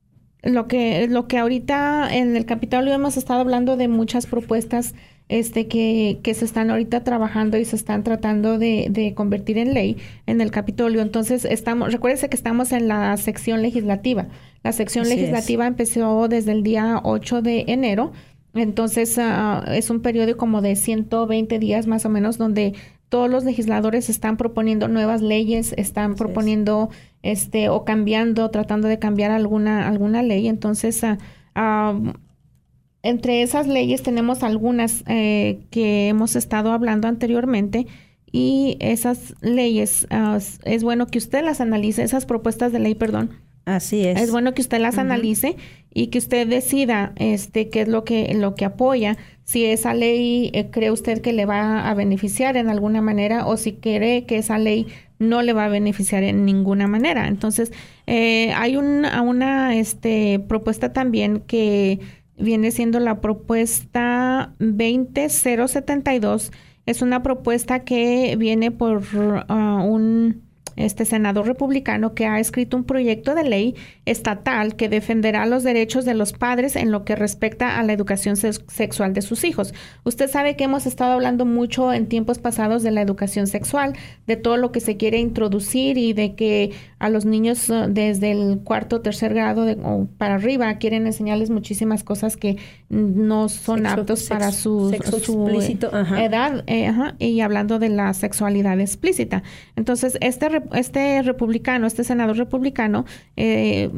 lo que lo que ahorita en el Capitolio hemos estado hablando de muchas propuestas este que, que se están ahorita trabajando y se están tratando de, de convertir en ley en el Capitolio. Entonces estamos, recuérdese que estamos en la sección legislativa. La sección Así legislativa es. empezó desde el día ocho de enero. Entonces uh, es un periodo como de ciento veinte días más o menos, donde todos los legisladores están proponiendo nuevas leyes, están Así proponiendo es. este o cambiando, tratando de cambiar alguna alguna ley. Entonces uh, uh, entre esas leyes tenemos algunas eh, que hemos estado hablando anteriormente, y esas leyes uh, es bueno que usted las analice, esas propuestas de ley, perdón.
Así es.
Es bueno que usted las uh-huh. analice y que usted decida este qué es lo que lo que apoya, si esa ley eh, cree usted que le va a beneficiar en alguna manera, o si cree que esa ley no le va a beneficiar en ninguna manera. Entonces, eh, hay una, una este propuesta también que viene siendo la propuesta veinte cero setenta y dos. Es una propuesta que viene por uh, un este senador republicano que ha escrito un proyecto de ley estatal que defenderá los derechos de los padres en lo que respecta a la educación se- sexual de sus hijos. Usted sabe que hemos estado hablando mucho en tiempos pasados de la educación sexual, de todo lo que se quiere introducir y de que a los niños uh, desde el cuarto o tercer grado de, o para arriba quieren enseñarles muchísimas cosas que no son
Sexo-
aptos
sexo-
para su,
sexo
su
explícito, ajá.
edad, eh, ajá, y hablando de la sexualidad explícita. Entonces, este, re- este republicano, este senador republicano, eh,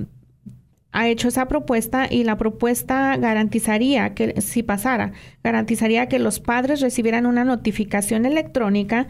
ha hecho esa propuesta y la propuesta garantizaría que, si pasara, garantizaría que los padres recibieran una notificación electrónica,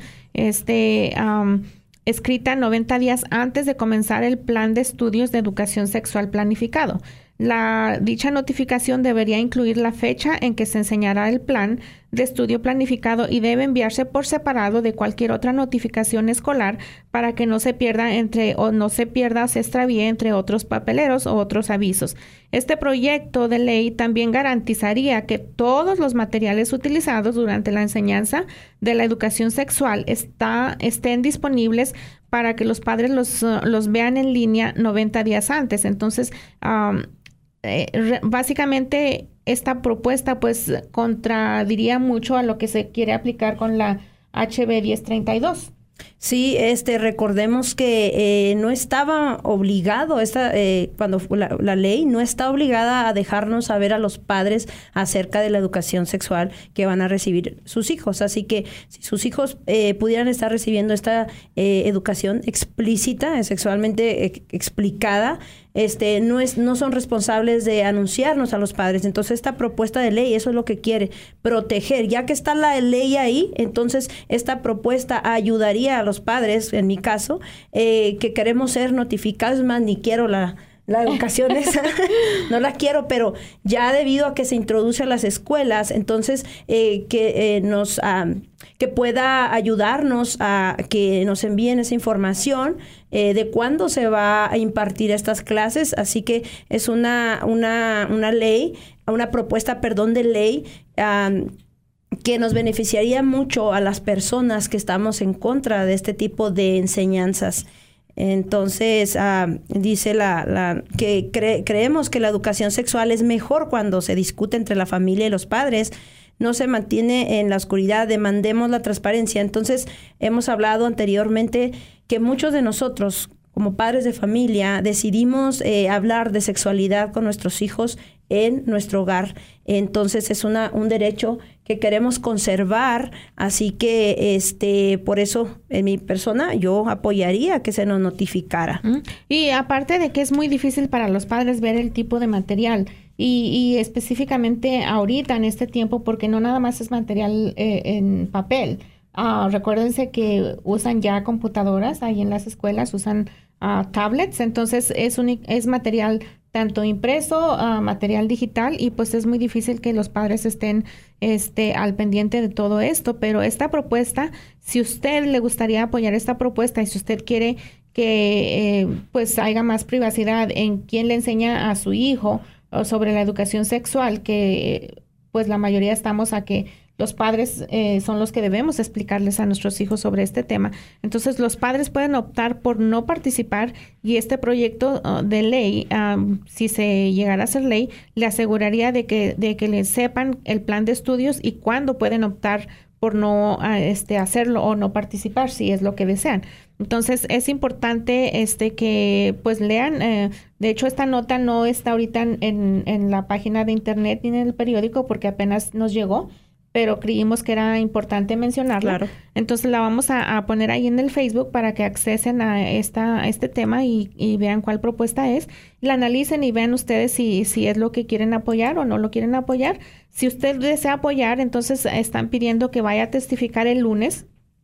este, um, escrita noventa días antes de comenzar el plan de estudios de educación sexual planificado. La, dicha notificación debería incluir la fecha en que se enseñará el plan de estudio planificado y debe enviarse por separado de cualquier otra notificación escolar para que no se pierda entre o no se pierda o se extravíe entre otros papeleros o otros avisos. Este proyecto de ley también garantizaría que todos los materiales utilizados durante la enseñanza de la educación sexual está, estén disponibles para que los padres los, uh, los vean en línea noventa días antes. Entonces, um, Eh, re- básicamente esta propuesta pues contradiría mucho a lo que se quiere aplicar con la H B diez treinta y dos.
Sí, este, recordemos que eh, no estaba obligado, esta, eh, cuando fue la, la ley no está obligada a dejarnos saber a los padres acerca de la educación sexual que van a recibir sus hijos. Así que si sus hijos eh, pudieran estar recibiendo esta eh, educación explícita, sexualmente ex- explicada, este, no es, no son responsables de anunciarnos a los padres. Entonces, esta propuesta de ley, eso es lo que quiere, proteger. Ya que está la ley ahí, entonces esta propuesta ayudaría a los padres, en mi caso, eh, que queremos ser notificados, más ni quiero la... La educación esa, no la quiero, pero ya debido a que se introduce a las escuelas, entonces eh, que eh, nos ah, que pueda ayudarnos a que nos envíen esa información eh, de cuándo se va a impartir estas clases. Así que es una una una ley, una propuesta, perdón, de ley. Um, que nos beneficiaría mucho a las personas que estamos en contra de este tipo de enseñanzas. Entonces, uh, dice la, la que cre- creemos que la educación sexual es mejor cuando se discute entre la familia y los padres, no se mantiene en la oscuridad, demandemos la transparencia. Entonces, hemos hablado anteriormente que muchos de nosotros, como padres de familia, decidimos eh, hablar de sexualidad con nuestros hijos en nuestro hogar. Entonces, es una, un derecho que queremos conservar, así que este por eso en mi persona yo apoyaría que se nos notificara.
Y aparte de que es muy difícil para los padres ver el tipo de material y, y específicamente ahorita en este tiempo, porque no nada más es material eh, en papel. Uh, recuérdense que usan ya computadoras ahí en las escuelas, usan uh, tablets, entonces es, un, es material tanto impreso, uh, material digital, y pues es muy difícil que los padres estén este, al pendiente de todo esto. Pero esta propuesta, si usted le gustaría apoyar esta propuesta y si usted quiere que eh, pues haya más privacidad en quién le enseña a su hijo sobre la educación sexual, que pues la mayoría estamos a que los padres eh, son los que debemos explicarles a nuestros hijos sobre este tema. Entonces, los padres pueden optar por no participar y este proyecto uh, de ley, um, si se llegara a ser ley, le aseguraría de que, de que les sepan el plan de estudios y cuándo pueden optar por no uh, este, hacerlo o no participar, si es lo que desean. Entonces, es importante este que pues lean. Eh, de hecho, esta nota no está ahorita en, en, en la página de internet ni en el periódico porque apenas nos llegó, pero creímos que era importante mencionarla. Claro. Entonces la vamos a, a poner ahí en el Facebook para que accesen a esta a este tema y, y vean cuál propuesta es. La analicen y vean ustedes si, si es lo que quieren apoyar o no lo quieren apoyar. Si usted desea apoyar, entonces están pidiendo que vaya a testificar el lunes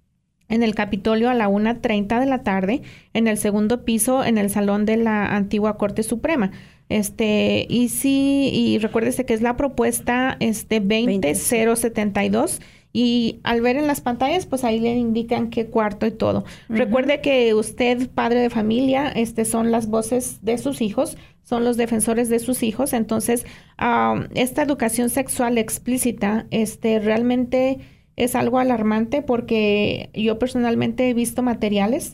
en el Capitolio a la una treinta de la tarde, en el segundo piso, en el salón de la antigua Corte Suprema. Este, y sí, y recuérdese que es la propuesta este veinte cero setenta y dos, y al ver en las pantallas, pues ahí le indican qué cuarto y todo. Uh-huh. Recuerde que usted, padre de familia, este son las voces de sus hijos, son los defensores de sus hijos. Entonces, um, esta educación sexual explícita, este, realmente es algo alarmante porque yo personalmente he visto materiales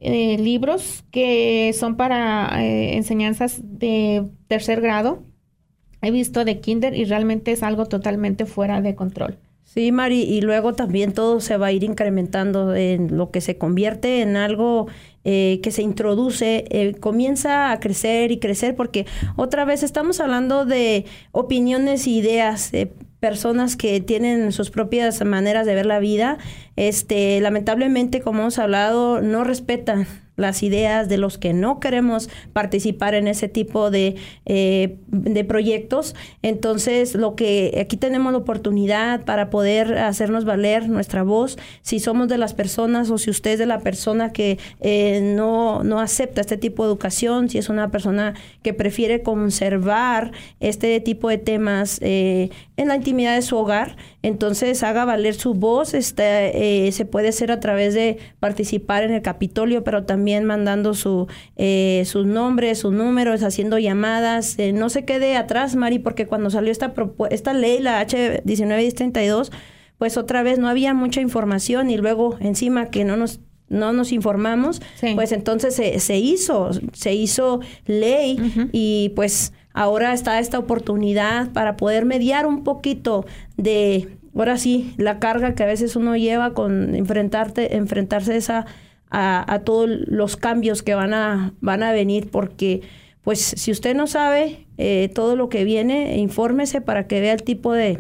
eh, libros que son para eh, enseñanzas de tercer grado. He visto de kinder y realmente es algo totalmente fuera de control.
Sí, Mari, y luego también todo se va a ir incrementando en lo que se convierte en algo eh, que se introduce, eh, comienza a crecer y crecer, porque otra vez estamos hablando de opiniones e ideas, eh, personas que tienen sus propias maneras de ver la vida. Este, lamentablemente, como hemos hablado, no respetan las ideas de los que no queremos participar en ese tipo de, eh, de proyectos. Entonces, lo que aquí tenemos la oportunidad para poder hacernos valer nuestra voz, si somos de las personas o si usted es de la persona que eh, no, no acepta este tipo de educación, si es una persona que prefiere conservar este tipo de temas eh, en la intimidad de su hogar, entonces haga valer su voz. Este, eh, se puede hacer a través de participar en el Capitolio, pero también mandando su, eh, sus nombres, sus números, haciendo llamadas. Eh, no se quede atrás, Mari, porque cuando salió esta, esta ley, la H diecinueve diez treinta y dos, pues otra vez no había mucha información y luego encima que no nos no nos informamos, sí. Pues entonces se, se hizo, se hizo ley. Uh-huh. Y pues ahora está esta oportunidad para poder mediar un poquito de, ahora sí, la carga que a veces uno lleva con enfrentarte, enfrentarse esa, a, a todos los cambios que van a, van a venir, porque pues si usted no sabe eh, todo lo que viene, infórmese para que vea el tipo de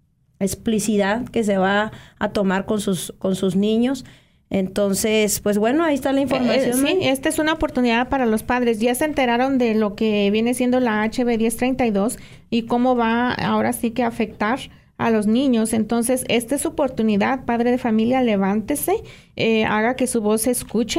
explicidad que se va a tomar con sus, con sus niños. Entonces, pues bueno, ahí está la información.
Eh, sí, esta es una oportunidad para los padres. Ya se enteraron de lo que viene siendo la H B diez treinta y dos y cómo va ahora sí que afectar a los niños. Entonces, esta es su oportunidad. Padre de familia, levántese, eh, haga que su voz se escuche.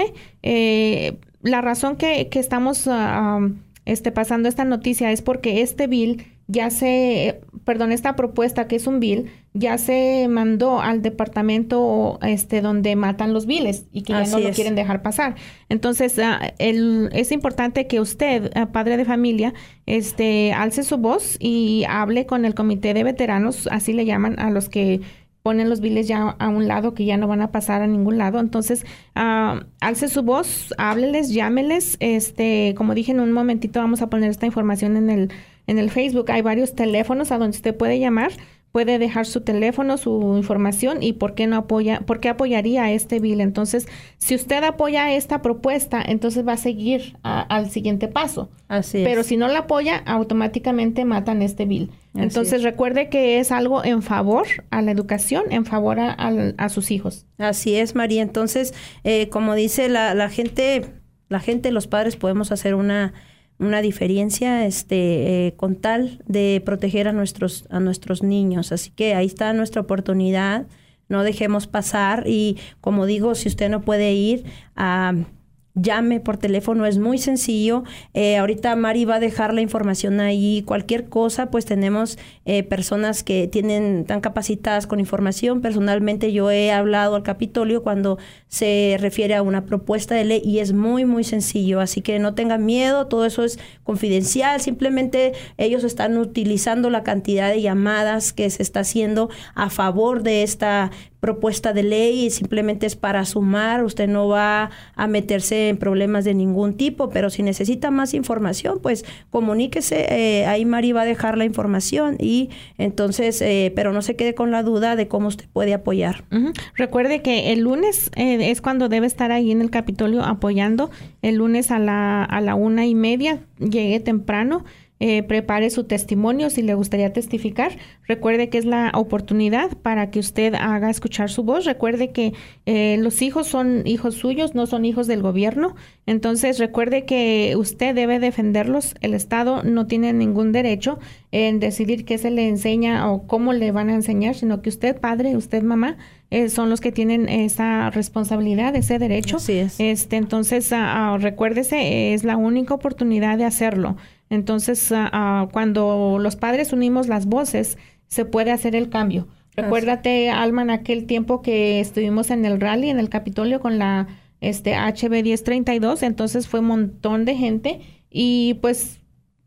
Eh, la razón que, que estamos uh, um, este, pasando esta noticia es porque este bill ya se, perdón, esta propuesta que es un bill, ya se mandó al departamento este donde matan los biles y que ya Así no lo es. quieren dejar pasar. Entonces, uh, el, es importante que usted, uh, padre de familia, este, alce su voz y hable con el comité de veteranos, así le llaman a los que ponen los biles ya a un lado, que ya no van a pasar a ningún lado. Entonces, uh, alce su voz, hábleles, llámeles. Este, como dije, en un momentito vamos a poner esta información en el En el Facebook. Hay varios teléfonos a donde usted puede llamar, puede dejar su teléfono, su información y por qué no apoya, por qué apoyaría este bill. Entonces, si usted apoya esta propuesta, entonces va a seguir a, al siguiente paso.
Así es.
Pero si no la apoya, automáticamente matan este bill. Así Entonces, es. recuerde que es algo en favor a la educación, en favor a, a, a sus hijos.
Así es, María. Entonces, eh, como dice la, la gente, la gente, los padres podemos hacer una una diferencia este eh, con tal de proteger a nuestros a nuestros niños. Así que ahí está nuestra oportunidad, no dejemos pasar. Y como digo, si usted no puede ir a uh, llame por teléfono, es muy sencillo. Eh, ahorita Mari va a dejar la información ahí. Cualquier cosa, pues tenemos eh, personas que tienen, están capacitadas con información. Personalmente yo he hablado al Capitolio cuando se refiere a una propuesta de ley y es muy, muy sencillo. Así que no tengan miedo, todo eso es confidencial. Simplemente ellos están utilizando la cantidad de llamadas que se está haciendo a favor de esta propuesta de ley y simplemente es para sumar. Usted no va a meterse en problemas de ningún tipo, pero si necesita más información, pues comuníquese. Eh, ahí Mari va a dejar la información y entonces, eh, pero no se quede con la duda de cómo usted puede apoyar.
Uh-huh. Recuerde que el lunes eh, es cuando debe estar ahí en el Capitolio apoyando. El lunes a la, a la una y media, llegue temprano. Eh, prepare su testimonio si le gustaría testificar. Recuerde que es la oportunidad para que usted haga escuchar su voz. Recuerde que eh, los hijos son hijos suyos, no son hijos del gobierno. Entonces recuerde que usted debe defenderlos. El Estado no tiene ningún derecho en decidir qué se le enseña o cómo le van a enseñar, sino que usted, padre, usted, mamá, eh, son los que tienen esa responsabilidad, ese derecho.
Así es.
Este, entonces, uh, uh, recuérdese, es la única oportunidad de hacerlo. Entonces, uh, uh, cuando los padres unimos las voces, se puede hacer el cambio. Recuérdate, Alma, en aquel tiempo que estuvimos en el rally, en el Capitolio con la este H B diez treinta y dos, entonces fue un montón de gente y pues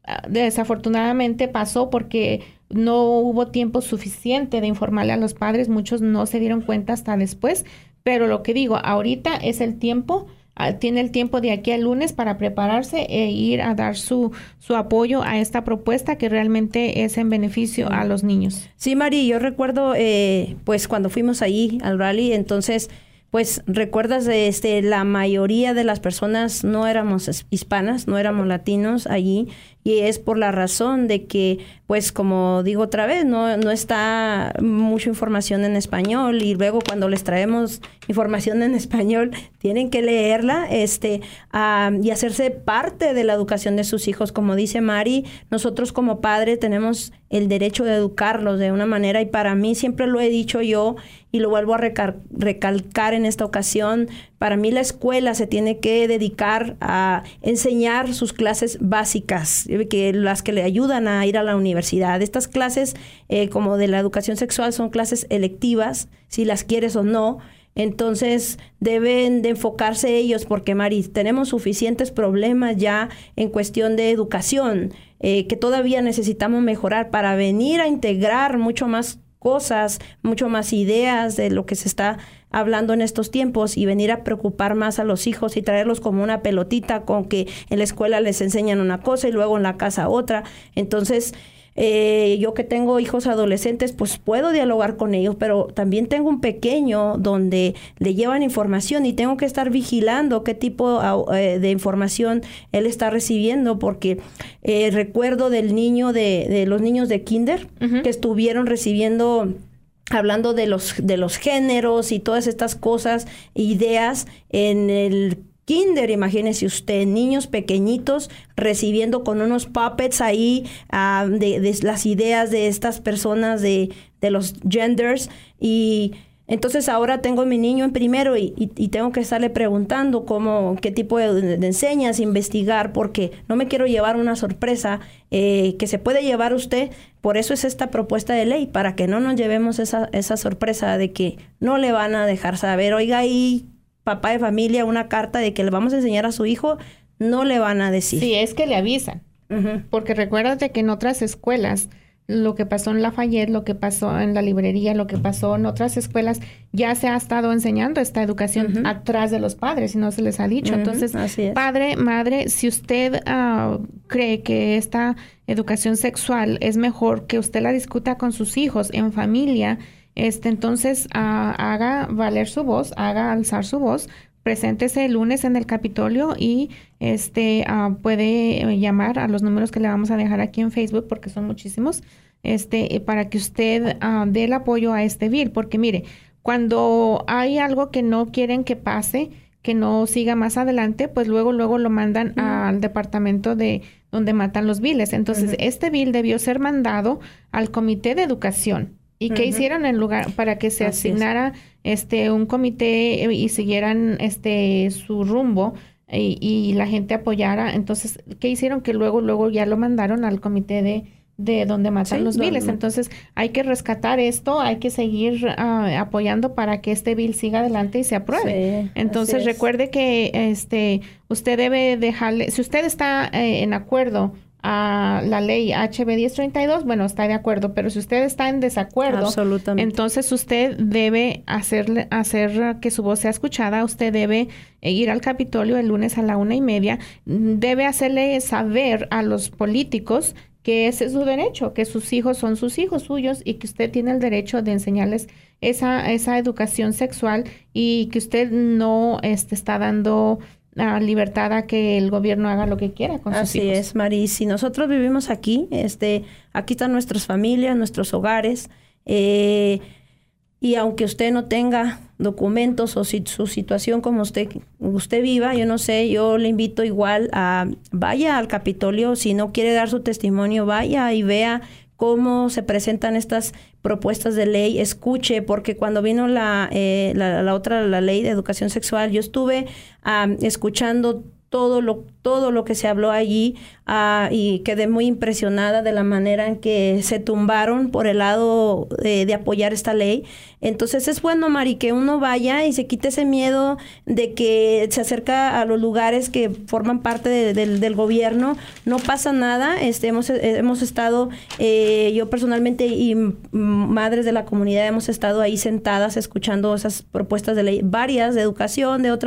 desafortunadamente pasó porque no hubo tiempo suficiente de informarle a los padres. Muchos no se dieron cuenta hasta después, pero lo que digo, ahorita es el tiempo tiene el tiempo de aquí al lunes para prepararse e ir a dar su, su apoyo a esta propuesta que realmente es en beneficio a los niños.
Sí, Mari, yo recuerdo eh, pues cuando fuimos ahí al rally, entonces pues recuerdas este la mayoría de las personas no éramos hispanas, no éramos latinos allí, y es por la razón de que, pues como digo otra vez, no, no está mucha información en español, y luego cuando les traemos información en español tienen que leerla este uh, y hacerse parte de la educación de sus hijos. Como dice Mari, nosotros como padres tenemos el derecho de educarlos de una manera, y para mí, siempre lo he dicho yo y lo vuelvo a recal- recalcar en esta ocasión, para mí la escuela se tiene que dedicar a enseñar sus clases básicas, que las que le ayudan a ir a la universidad. Estas clases, eh, como de la educación sexual, son clases electivas, si las quieres o no. Entonces deben de enfocarse ellos, porque Mari, tenemos suficientes problemas ya en cuestión de educación, eh, que todavía necesitamos mejorar para venir a integrar mucho más cosas, mucho más ideas de lo que se está hablando en estos tiempos, y venir a preocupar más a los hijos y traerlos como una pelotita, con que en la escuela les enseñan una cosa y luego en la casa otra. Entonces, Eh, yo que tengo hijos adolescentes, pues puedo dialogar con ellos, pero también tengo un pequeño donde le llevan información y tengo que estar vigilando qué tipo eh, de información él está recibiendo, porque eh, recuerdo del niño de, de los niños de kinder, uh-huh, que estuvieron recibiendo, hablando de los de los géneros y todas estas cosas, ideas en el kinder. Imagínese usted, niños pequeñitos recibiendo con unos puppets ahí uh, de, de las ideas de estas personas de, de los genders. Y entonces ahora tengo a mi niño en primero y, y, y tengo que estarle preguntando cómo, qué tipo de, de enseñas, investigar, porque no me quiero llevar una sorpresa eh, que se puede llevar usted. Por eso es esta propuesta de ley, para que no nos llevemos esa, esa sorpresa de que no le van a dejar saber, oiga, ahí papá de familia, una carta de que le vamos a enseñar a su hijo, no le van a decir.
Sí, es que le avisan. Uh-huh. Porque recuérdate que en otras escuelas, lo que pasó en Lafayette, lo que pasó en la librería, lo que pasó en otras escuelas, ya se ha estado enseñando esta educación uh-huh. atrás de los padres, y no se les ha dicho. Uh-huh. Entonces, padre, madre, si usted uh, cree que esta educación sexual es mejor que usted la discuta con sus hijos en familia, Este, entonces, uh, haga valer su voz, haga alzar su voz, preséntese el lunes en el Capitolio y este uh, puede llamar a los números que le vamos a dejar aquí en Facebook, porque son muchísimos, este para que usted uh, dé el apoyo a este bill. Porque mire, cuando hay algo que no quieren que pase, que no siga más adelante, pues luego, luego lo mandan uh-huh. al departamento de donde matan los billes. Entonces, uh-huh. este bill debió ser mandado al Comité de Educación. ¿Y qué uh-huh. hicieron en lugar para que se Así asignara es. este un comité y siguieran este su rumbo y, y la gente apoyara? Entonces, ¿qué hicieron? Que luego luego ya lo mandaron al comité de de donde matan sí, los biles. No, no. Entonces, hay que rescatar esto, hay que seguir uh, apoyando para que este bill siga adelante y se apruebe. Sí, Entonces, recuerde que este usted debe dejarle, si usted está eh, en acuerdo a la ley H B diez treinta y dos, bueno, está de acuerdo, pero si usted está en desacuerdo, entonces usted debe hacerle, hacer que su voz sea escuchada, usted debe ir al Capitolio el lunes a la una y media, debe hacerle saber a los políticos que ese es su derecho, que sus hijos son sus hijos suyos y que usted tiene el derecho de enseñarles esa, esa educación sexual, y que usted no este, está dando Uh, libertad a que el gobierno haga lo que quiera con sus hijos.
Así es, Mari. Si nosotros vivimos aquí, este, aquí están nuestras familias, nuestros hogares, eh, y aunque usted no tenga documentos o si, su situación como usted usted viva, yo no sé, yo le invito igual a vaya al Capitolio. Si no quiere dar su testimonio, vaya y vea cómo se presentan estas propuestas de ley, escuche, porque cuando vino la, eh, la, la otra, la ley de educación sexual, yo estuve um, escuchando todo lo todo lo que se habló allí uh, y quedé muy impresionada de la manera en que se tumbaron por el lado de, de apoyar esta ley. Entonces es bueno, Mari, que uno vaya y se quite ese miedo de que se acerca a los lugares que forman parte de, de, del gobierno. No pasa nada. Este, hemos, hemos estado, eh, yo personalmente y madres de la comunidad hemos estado ahí sentadas escuchando esas propuestas de ley, varias de educación, de otras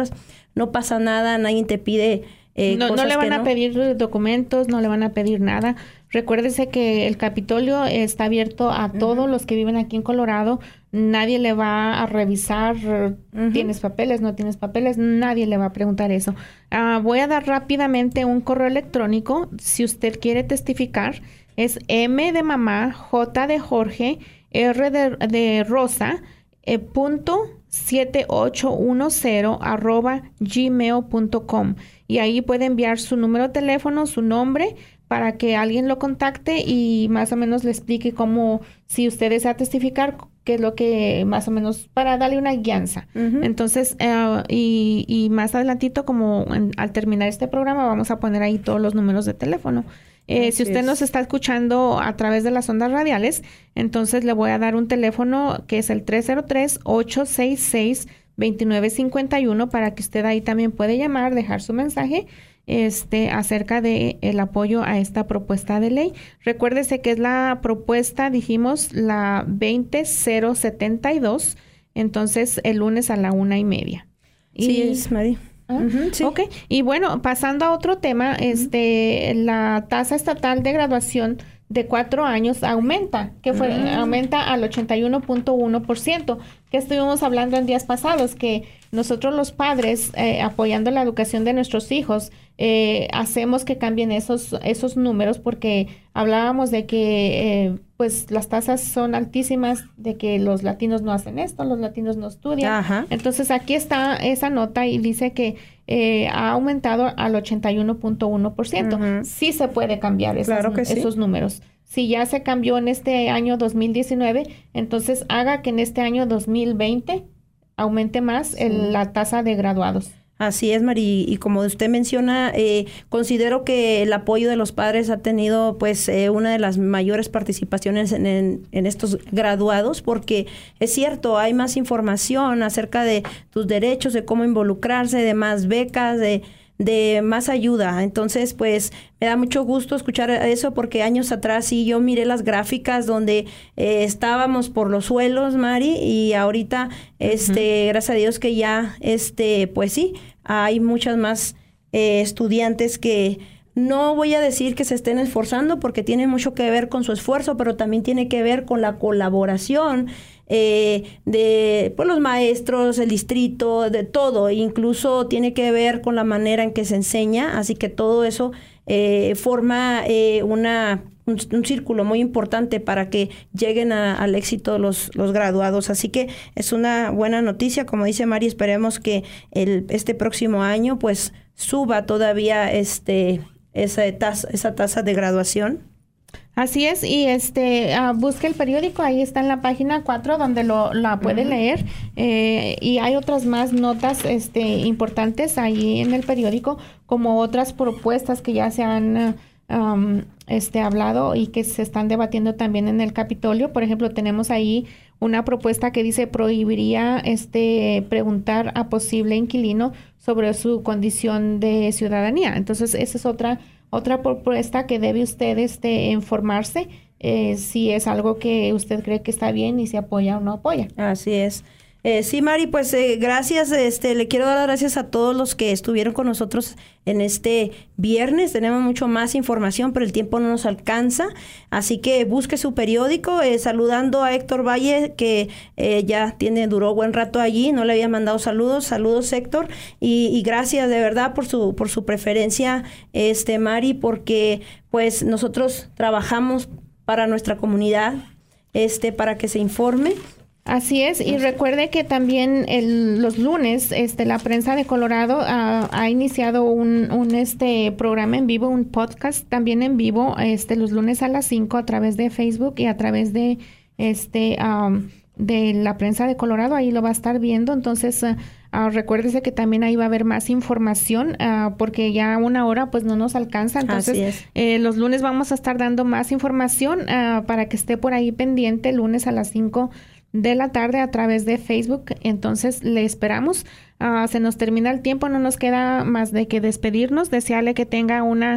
no pasa nada, nadie te pide eh,
no,
cosas
no le van
que
a
no.
pedir documentos, no le van a pedir nada. Recuérdese que el Capitolio está abierto a todos uh-huh. los que viven aquí en Colorado. Nadie le va a revisar, uh-huh. tienes papeles, no tienes papeles, nadie le va a preguntar eso. Uh, voy a dar rápidamente un correo electrónico, si usted quiere testificar, es M de mamá, J de Jorge, R de, de Rosa, eh, punto siete ocho uno cero arroba gmail punto com, y ahí puede enviar su número de teléfono, su nombre, para que alguien lo contacte y más o menos le explique cómo, si usted desea testificar, qué es lo que más o menos, para darle una guianza. Uh-huh. Entonces, uh, y, y más adelantito, como en, al terminar este programa, vamos a poner ahí todos los números de teléfono. Eh, si usted es. nos está escuchando a través de las ondas radiales, entonces le voy a dar un teléfono que es el tres cero tres, ocho seis seis, dos nueve cinco uno para que usted ahí también puede llamar, dejar su mensaje este acerca de el apoyo a esta propuesta de ley. Recuérdese que es la propuesta, dijimos, la veinte cero setenta y dos, entonces el lunes a la una y media.
Sí,
y,
es, Mari.
¿Ah? Uh-huh, sí. Ok, y bueno, pasando a otro tema, uh-huh. este, la tasa estatal de graduación de cuatro años aumenta, que fue, uh-huh. aumenta al ochenta y uno punto uno por ciento, que estuvimos hablando en días pasados, que nosotros los padres, eh, apoyando la educación de nuestros hijos, eh, hacemos que cambien esos, esos números, porque hablábamos de que eh, pues las tasas son altísimas, de que los latinos no hacen esto, los latinos no estudian. Ajá. Entonces aquí está esa nota y dice que eh, ha aumentado al ochenta y uno punto uno por ciento. Uh-huh. Sí se puede cambiar esas, claro que sí. esos números. Si ya se cambió en este año dos mil diecinueve, entonces haga que en este año dos mil veinte aumente más sí. el, la tasa de graduados.
Así es, Mari, y como usted menciona, eh, considero que el apoyo de los padres ha tenido pues eh, una de las mayores participaciones en, en, en estos graduados, porque es cierto, hay más información acerca de tus derechos, de cómo involucrarse, de más becas, de... de más ayuda. Entonces, pues, me da mucho gusto escuchar eso, porque años atrás sí yo miré las gráficas donde eh, estábamos por los suelos, Mari, y ahorita, este, uh-huh. gracias a Dios que ya, este, pues sí, hay muchas más eh, estudiantes que no voy a decir que se estén esforzando, porque tiene mucho que ver con su esfuerzo, pero también tiene que ver con la colaboración eh, de pues, los maestros, el distrito, de todo. Incluso tiene que ver con la manera en que se enseña, así que todo eso eh, forma eh, una un, un círculo muy importante para que lleguen a, al éxito los, los graduados. Así que es una buena noticia, como dice Mari, esperemos que el, este próximo año pues suba todavía este esa tasa, esa tasa de graduación.
Así es, y este uh, busque el periódico, ahí está en la página cuatro donde lo la puede uh-huh. leer, eh, y hay otras más notas este importantes ahí en el periódico, como otras propuestas que ya se han uh, um, este hablado y que se están debatiendo también en el Capitolio. Por ejemplo, tenemos ahí una propuesta que dice prohibiría este preguntar a posible inquilino sobre su condición de ciudadanía. Entonces, esa es otra otra propuesta que debe usted este informarse eh, si es algo que usted cree que está bien y si apoya o no apoya.
Así es. Eh, sí, Mari, pues eh, gracias. Este, le quiero dar las gracias a todos los que estuvieron con nosotros en este viernes. Tenemos mucho más información, pero el tiempo no nos alcanza. Así que busque su periódico. Eh, saludando a Héctor Valle, que eh, ya tiene duró buen rato allí. No le había mandado saludos. Saludos, Héctor. Y, y gracias de verdad por su por su preferencia, este Mari, porque pues nosotros trabajamos para nuestra comunidad, este, para que se informe.
Así es, y recuerde que también el, los lunes este, la prensa de Colorado uh, ha iniciado un, un este programa en vivo, un podcast también en vivo, este los lunes a las cinco a través de Facebook y a través de este um, de la prensa de Colorado, ahí lo va a estar viendo. Entonces uh, uh, recuérdese que también ahí va a haber más información, uh, porque ya una hora pues no nos alcanza. Entonces eh, los lunes vamos a estar dando más información uh, para que esté por ahí pendiente, lunes a las cinco de la tarde a través de Facebook. Entonces le esperamos. Uh, se nos termina el tiempo, no nos queda más de que despedirnos, desearle que tenga una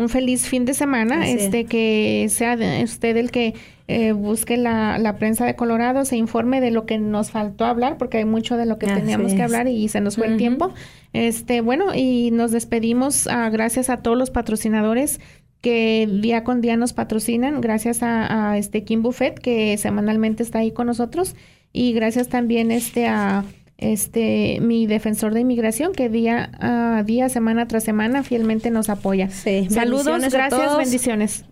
un feliz fin de semana,
Así
este
es.
que sea de- usted el que eh, busque la, la prensa de Colorado, se informe de lo que nos faltó hablar, porque hay mucho de lo que
Así
teníamos que
es.
hablar y se nos fue el
Ujú.
tiempo. Este, bueno, y nos despedimos ah, gracias a todos los patrocinadores que día con día nos patrocinan, gracias a, a este King Buffet, que semanalmente está ahí con nosotros, y gracias también este a este mi defensor de inmigración, que día a día, semana tras semana, fielmente nos apoya.
Sí,
Saludos,
bendiciones a
gracias,
todos.
bendiciones.